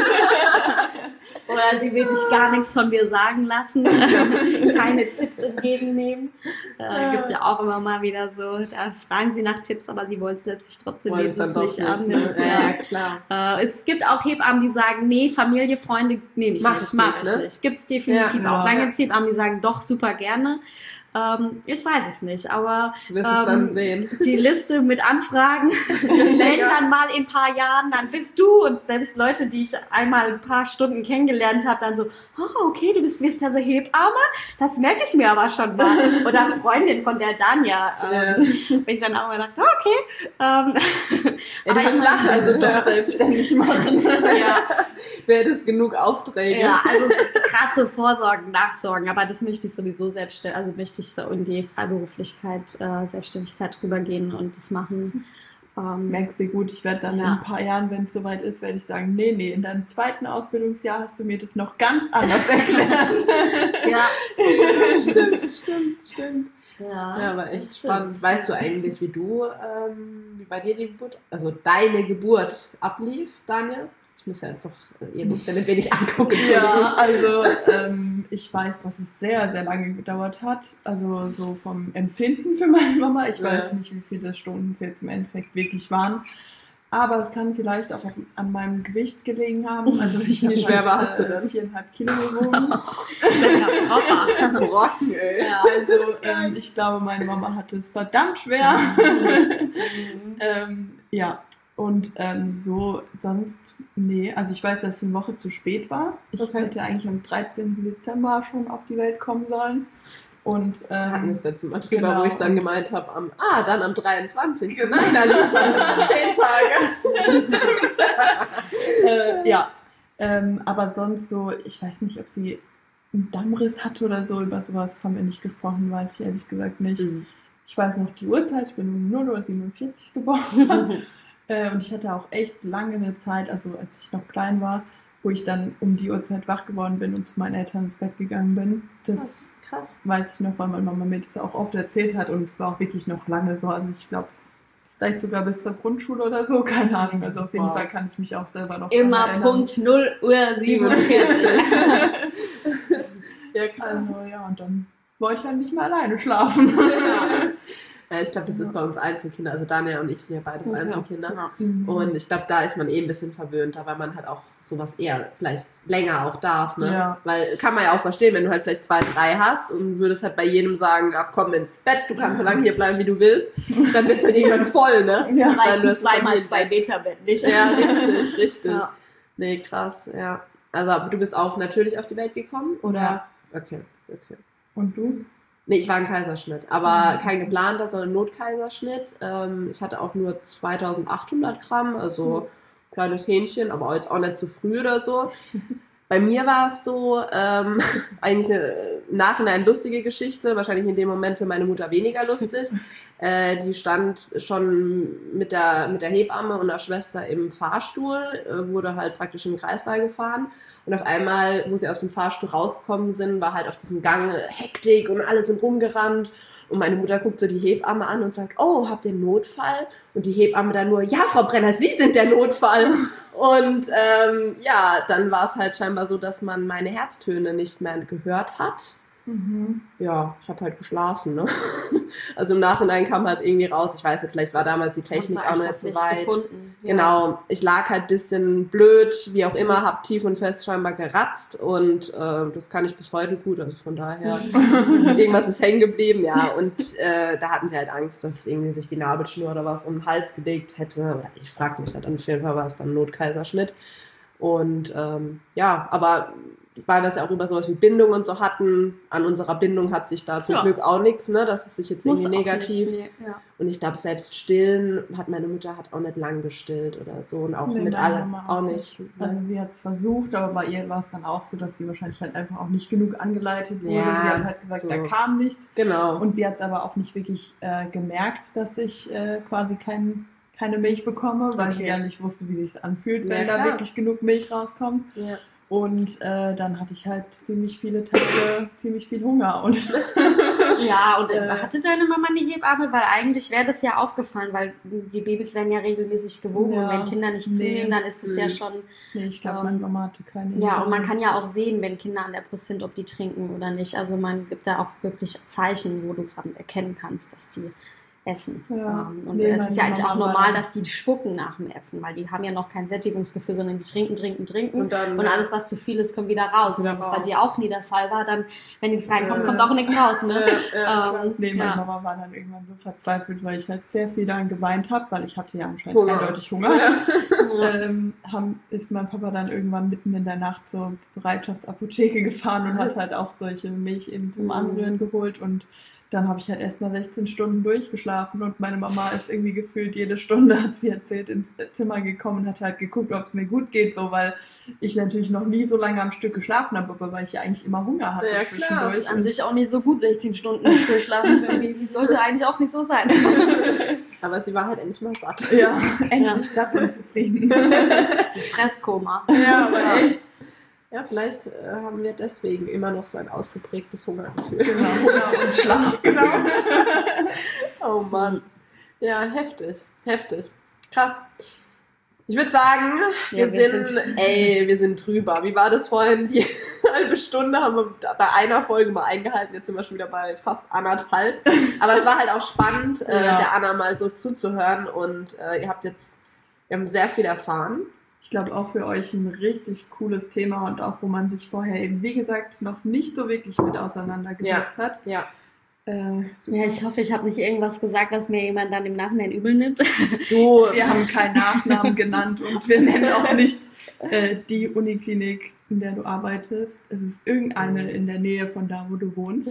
Oder sie will sich gar nichts von mir sagen lassen, keine Tipps entgegennehmen. Äh, gibt ja auch immer mal wieder so, da fragen sie nach Tipps, aber sie wollen es letztlich trotzdem Wollen nehmen, es es dann nicht doch nicht, annimmt. ne? Ja. Ja, klar. Äh, es gibt auch Hebammen, die sagen, nee, Familie, Freunde nehme ich Mach nicht, ich mach nicht, ich ne? nicht. Gibt es definitiv Ja, auch. ja. Dann gibt es Hebammen, die sagen, doch, super gerne. Ähm, ich weiß es nicht, aber Du wirst es dann ähm, sehen. die Liste mit Anfragen, wenn dann mal in ein paar Jahren, dann bist du, und selbst Leute, die ich einmal ein paar Stunden kennengelernt habe, dann so, oh, okay, du bist, bist ja so Hebamme, das merke ich mir aber schon mal. Oder Freundin von der Danja, ähm, wo ich dann auch mal dachte, okay. Ähm, Ja, du aber wirst ich- lachen, also doch selbstständig machen. ja, Du hättest genug Aufträge. ja, also gerade so Vorsorgen, Nachsorgen, aber das möchte ich sowieso selbstständig, also möchte ich so in die Freiberuflichkeit, äh, Selbstständigkeit rübergehen und das machen. Ähm, Merkst du gut, ich werde dann Ja. in ein paar Jahren, wenn es soweit ist, werde ich sagen, nee, nee, in deinem zweiten Ausbildungsjahr hast du mir das noch ganz anders erklärt. ja, Stimmt, stimmt, stimmt. ja, Ja, aber echt das stimmt. spannend. Weißt du eigentlich, wie du, ähm, wie bei dir die Geburt, also deine Geburt ablief, Daniel? Ich muss ja jetzt noch, ihr müsst ja ein wenig angucken. Ja, also ähm, ich weiß, dass es sehr, sehr lange gedauert hat. Also so vom Empfinden für meine Mama. Ich weiß Ja. nicht, wie viele Stunden es jetzt im Endeffekt wirklich waren. Aber es kann vielleicht auch an meinem Gewicht gelegen haben. Also ich Wie habe schwer halt, warst du äh, denn? viereinhalb Kilo gewogen. Brocken, ey. Ja, also ähm, ich glaube, meine Mama hatte es verdammt schwer. ähm, ja, und ähm, so sonst, nee, also ich weiß, dass es eine Woche zu spät war. Ich Okay. hätte eigentlich am dreizehnten Dezember schon auf die Welt kommen sollen. Und Wir hatten ähm, das letzte Mal drüber, genau, wo ich dann und- gemeint habe, am, ah, dann am dreiundzwanzigsten Genau. Nein, Alisa, das sind zehn Tage. äh, ja, ähm, aber sonst so, ich weiß nicht, ob sie einen Dammriss hatte oder so, über sowas haben wir nicht gesprochen, weiß ich ehrlich gesagt nicht. Ich weiß noch die Uhrzeit, ich bin um null Uhr siebenundvierzig geboren. äh, und ich hatte auch echt lange eine Zeit, also als ich noch klein war, wo ich dann um die Uhrzeit wach geworden bin und zu meinen Eltern ins Bett gegangen bin. Das Krass, krass. weiß ich noch, weil meine Mama mir das auch oft erzählt hat und es war auch wirklich noch lange so. Also ich glaube, vielleicht sogar bis zur Grundschule oder so, keine Ahnung. Also auf jeden Wow. Fall kann ich mich auch selber noch Immer dran erinnern. Punkt null Uhr siebenundvierzig. Ja, krass. Also ja, und dann wollte ich halt nicht mehr alleine schlafen. Ja. Ja, ich glaube, das ist bei uns Einzelkinder. Also Daniel und ich sind ja beides Ja. Einzelkinder. Ja. Mhm. Und ich glaube, da ist man eh ein bisschen verwöhnter, weil man halt auch sowas eher vielleicht länger auch darf, ne? Ja. Weil kann man ja auch verstehen, wenn du halt vielleicht zwei, drei hast und würdest halt bei jedem sagen, ach komm ins Bett, du kannst so lange hier bleiben, wie du willst, dann wird's halt irgendwann voll, ne? Ja. Sein Reicht ein das zweimal zwei Familienbett. Meter Bett nicht. Ja, richtig, richtig. Ja. Nee, krass, ja. Also aber du bist auch natürlich auf die Welt gekommen, oder? Ja. Okay, okay. Und du? Nee, ich war im Kaiserschnitt, aber Mhm. kein geplanter, sondern Notkaiserschnitt. Ähm, ich hatte auch nur zweitausendachthundert Gramm, also kleines Hähnchen, aber jetzt auch nicht zu früh oder so. Bei mir war es so, ähm, eigentlich eine im Nachhinein lustige Geschichte, wahrscheinlich in dem Moment für meine Mutter weniger lustig. Äh, die stand schon mit der, mit der Hebamme und der Schwester im Fahrstuhl, äh, wurde halt praktisch im Kreissaal gefahren. Und auf einmal, wo sie aus dem Fahrstuhl rausgekommen sind, war halt auf diesem Gang Hektik und alle sind rumgerannt. Und meine Mutter guckt so die Hebamme an und sagt, oh, habt ihr einen Notfall? Und die Hebamme dann nur, ja, Frau Brenner, Sie sind der Notfall. Und ähm, ja, dann war es halt scheinbar so, dass man meine Herztöne nicht mehr gehört hat. Mhm. Ja, ich habe halt geschlafen, ne? Also im Nachhinein kam halt irgendwie raus, ich weiß nicht, vielleicht war damals die Technik auch noch nicht so weit. Gefunden. Ja. Genau, ich lag halt ein bisschen blöd, wie auch immer, hab tief und fest scheinbar geratzt und äh, das kann ich bis heute gut, also von daher, irgendwas ist hängen geblieben, ja, und äh, da hatten sie halt Angst, dass irgendwie sich die Nabelschnur oder was um den Hals gelegt hätte, oder ich frag mich halt, auf jeden Fall war es dann ein Notkaiserschnitt und ähm, ja, aber weil wir es ja auch über sowas wie Bindung und so hatten, an unserer Bindung hat sich da zum Ja. Glück auch nichts, ne, dass es sich jetzt Muss irgendwie auch negativ nicht, nee, ja. und ich glaube, selbst stillen hat meine Mutter hat auch nicht lang gestillt oder so und auch Nee, mit meine allem Mama auch nicht. Also sie hat es versucht, aber bei ihr war es dann auch so, dass sie wahrscheinlich halt einfach auch nicht genug angeleitet wurde. Ja, sie hat halt gesagt, so. da kam nichts. Genau. Und sie hat aber auch nicht wirklich äh, gemerkt, dass ich äh, quasi kein, keine Milch bekomme, weil Okay. sie ja nicht wusste, wie sich anfühlt, Ja, wenn da klar. wirklich genug Milch rauskommt. Ja. Und äh, dann hatte ich halt ziemlich viele Tage, ziemlich viel Hunger. Und Ja, und Äh. hatte deine Mama eine Hebamme? Weil eigentlich wäre das ja aufgefallen, weil die Babys werden ja regelmäßig gewogen Ja, und wenn Kinder nicht nee. zunehmen, dann ist es Mhm. ja schon... nee, ich glaube, Ähm, meine Mama hatte keine Ja, und man Hebamme. kann ja auch sehen, wenn Kinder an der Brust sind, ob die trinken oder nicht. Also man gibt da auch wirklich Zeichen, wo du gerade erkennen kannst, dass die essen. Ja. Ähm, Und Nee, es meine ist ja eigentlich Mama auch war normal, dann- dass die spucken nach dem Essen, weil die haben ja noch kein Sättigungsgefühl, sondern die trinken, trinken, trinken. Und dann, Und alles, was zu viel ist, kommt wieder raus. Und Wieder wenn es bei raus. dir auch nie der Fall war, dann, wenn nichts reinkommt, Ja. kommt auch nichts raus. Ne? Ja, ja, klar. Ähm, Nee, meine ja. Mama war dann irgendwann so verzweifelt, weil ich halt sehr viel dann geweint habe, weil ich hatte ja anscheinend Hunger. eindeutig Hunger. Ja. Ähm, haben, ist mein Papa dann irgendwann mitten in der Nacht zur Bereitschaftsapotheke gefahren und hat halt auch solche Milch eben zum Mhm. Anrühren geholt und dann habe ich halt erst mal sechzehn Stunden durchgeschlafen und meine Mama ist irgendwie gefühlt jede Stunde, hat sie erzählt, ins Zimmer gekommen und hat halt geguckt, ob es mir gut geht, so, weil ich natürlich noch nie so lange am Stück geschlafen habe, aber weil ich ja eigentlich immer Hunger hatte Ja, klar. Das ist an sich auch nicht so gut, sechzehn Stunden durchschlafen für ein Baby. Sollte eigentlich auch nicht so sein. Aber sie war halt endlich mal satt. Ja, endlich satt und zufrieden. Fresskoma. Ja, aber Ja. echt. Ja, vielleicht äh, haben wir deswegen immer noch so ein ausgeprägtes Hungergefühl. Genau, Hunger und Schlaf. Genau. Oh Mann. Ja, heftig. Heftig. Krass. Ich würde sagen, wir, Ja, wir sind, sind- ey, wir sind drüber. Wie war das vorhin? Die halbe Stunde haben wir bei einer Folge mal eingehalten. Jetzt sind wir schon wieder bei fast anderthalb. Aber es war halt auch spannend, äh, Ja. der Anna mal so zuzuhören. Und äh, ihr habt jetzt, wir haben sehr viel erfahren. Ich glaube auch für euch ein richtig cooles Thema und auch, wo man sich vorher eben, wie gesagt, noch nicht so wirklich mit auseinandergesetzt hat. Ja. Äh, Ja, ich hoffe, ich habe nicht irgendwas gesagt, was mir jemand dann im Nachhinein übel nimmt. Du, wir haben keinen Nachnamen genannt und wir nennen auch nicht äh, die Uniklinik, in der du arbeitest. Es ist irgendeine in der Nähe von da, wo du wohnst.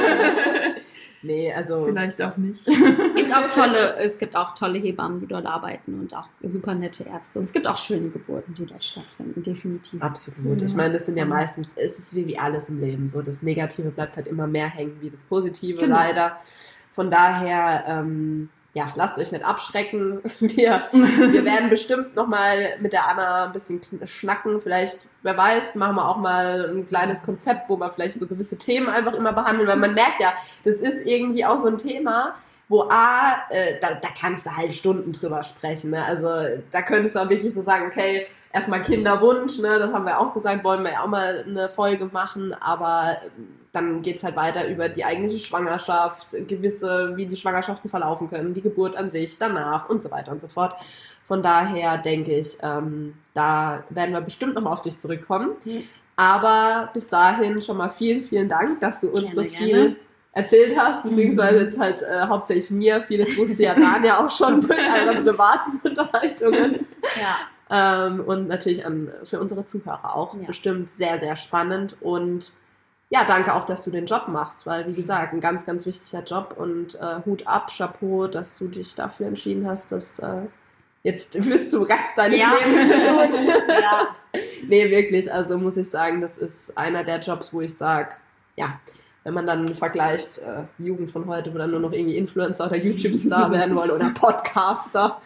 nee, also. Vielleicht auch nicht. Es gibt auch tolle, es gibt auch tolle Hebammen, die dort arbeiten und auch super nette Ärzte. Und es gibt auch schöne Geburten, die dort stattfinden, definitiv. Absolut. Ich Ja. meine, das sind ja meistens, es ist wie, wie alles im Leben so. Das Negative bleibt halt immer mehr hängen wie das Positive, Genau. leider. Von daher, ähm, ja, lasst euch nicht abschrecken. Wir, wir werden bestimmt nochmal mit der Anna ein bisschen kn- schnacken. Vielleicht, wer weiß, machen wir auch mal ein kleines Konzept, wo wir vielleicht so gewisse Themen einfach immer behandeln, weil man merkt ja, das ist irgendwie auch so ein Thema, wo A, äh, da, da kannst du halt Stunden drüber sprechen. Ne? Also da könntest du auch wirklich so sagen, okay, erstmal Kinderwunsch, ne? Das haben wir auch gesagt, wollen wir ja auch mal eine Folge machen, aber dann geht's halt weiter über die eigentliche Schwangerschaft, gewisse, wie die Schwangerschaften verlaufen können, die Geburt an sich, danach und so weiter und so fort. Von daher denke ich, ähm, da werden wir bestimmt nochmal auf dich zurückkommen. Mhm. Aber bis dahin schon mal vielen, vielen Dank, dass du uns Gerne, so gerne. viel erzählt hast, beziehungsweise jetzt halt äh, hauptsächlich mir. Vieles wusste ja Dan ja auch schon durch eure privaten Unterhaltungen. Ja. Ähm, und natürlich an, für unsere Zuhörer auch Ja. bestimmt sehr, sehr spannend. Und ja, danke auch, dass du den Job machst, weil, wie gesagt, ein ganz, ganz wichtiger Job und äh, Hut ab, Chapeau, dass du dich dafür entschieden hast, das äh, jetzt bis zum Rest deines Ja. Lebens zu tun. Ja. Nee, wirklich, also muss ich sagen, das ist einer der Jobs, wo ich sage, ja, wenn man dann vergleicht, äh, die Jugend von heute, wo dann nur noch irgendwie Influencer oder YouTube-Star werden wollen oder Podcaster.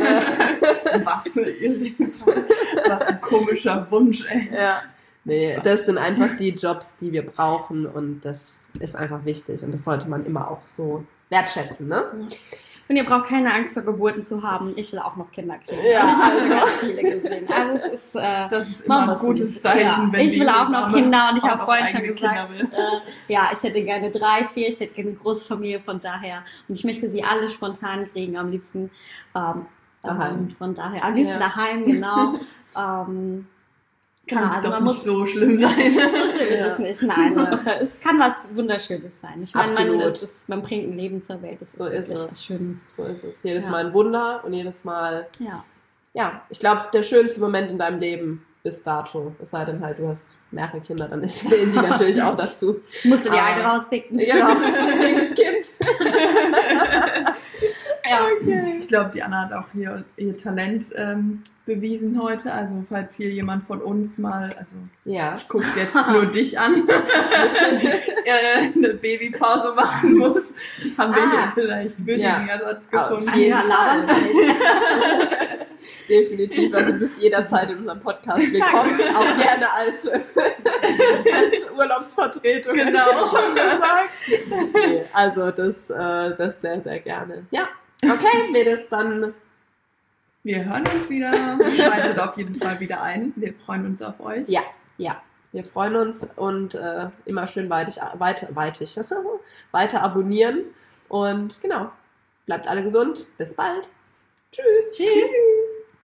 äh, Was für ihr Was ein komischer Wunsch, ey. Ja. Nee, das sind einfach die Jobs, die wir brauchen und das ist einfach wichtig und das sollte man immer auch so wertschätzen, ne? Und ihr braucht keine Angst vor Geburten zu haben. Ich will auch noch Kinder kriegen. Ja. Und ich habe schon ganz viele gesehen. Also es ist, äh, Das ist man immer ein muss gutes nicht. Zeichen, Ja. wenn Ich die will auch noch Hebamme Kinder und ich auch habe noch vorhin schon eigene gesagt, Kinder will. äh, ja, ich hätte gerne drei, vier, ich hätte gerne eine große Familie von daher. Und ich möchte sie alle spontan kriegen, am liebsten ähm, Daheim. ähm, von daher. Am liebsten Ja. daheim, genau. ähm, Kann Genau, es also doch man nicht muss- so schlimm sein. So schön ist Ja. es nicht, nein. Es kann was Wunderschönes sein. Ich meine, man, Absolut. es ist, man bringt ein Leben zur Welt. Das So ist ist wirklich es. was Schönes. So ist es. Jedes Ja. Mal ein Wunder und jedes Mal, Ja. ja, ich glaube, der schönste Moment in deinem Leben bis dato, es sei denn halt, du hast mehrere Kinder, dann ist zählen die natürlich auch dazu. Musst du die Ah. eine rauspicken. Genau, das Lieblingskind. Ja. Okay. Ich glaube, die Anna hat auch hier ihr Talent ähm, bewiesen heute. Also falls hier jemand von uns mal, also Ja. ich gucke jetzt nur dich an, äh, eine Babypause machen muss, haben wir Ah. hier vielleicht würdigen Ja. Ersatz Auf gefunden. jeden Ja, labern Fall. kann ich. Definitiv, also du bist jederzeit in unserem Podcast willkommen, auch gerne als, als Urlaubsvertretung, hätte Genau. ich jetzt schon gesagt. Nee, also das, äh, das sehr, sehr gerne. Ja, okay, Mädels, dann Wir hören uns wieder. Schaltet auf jeden Fall wieder ein. Wir freuen uns auf euch. ja, ja, wir freuen uns und äh, immer schön weitig, weiter, weitig, weiter abonnieren und genau, bleibt alle gesund, bis bald. Tschüss. Tschüss.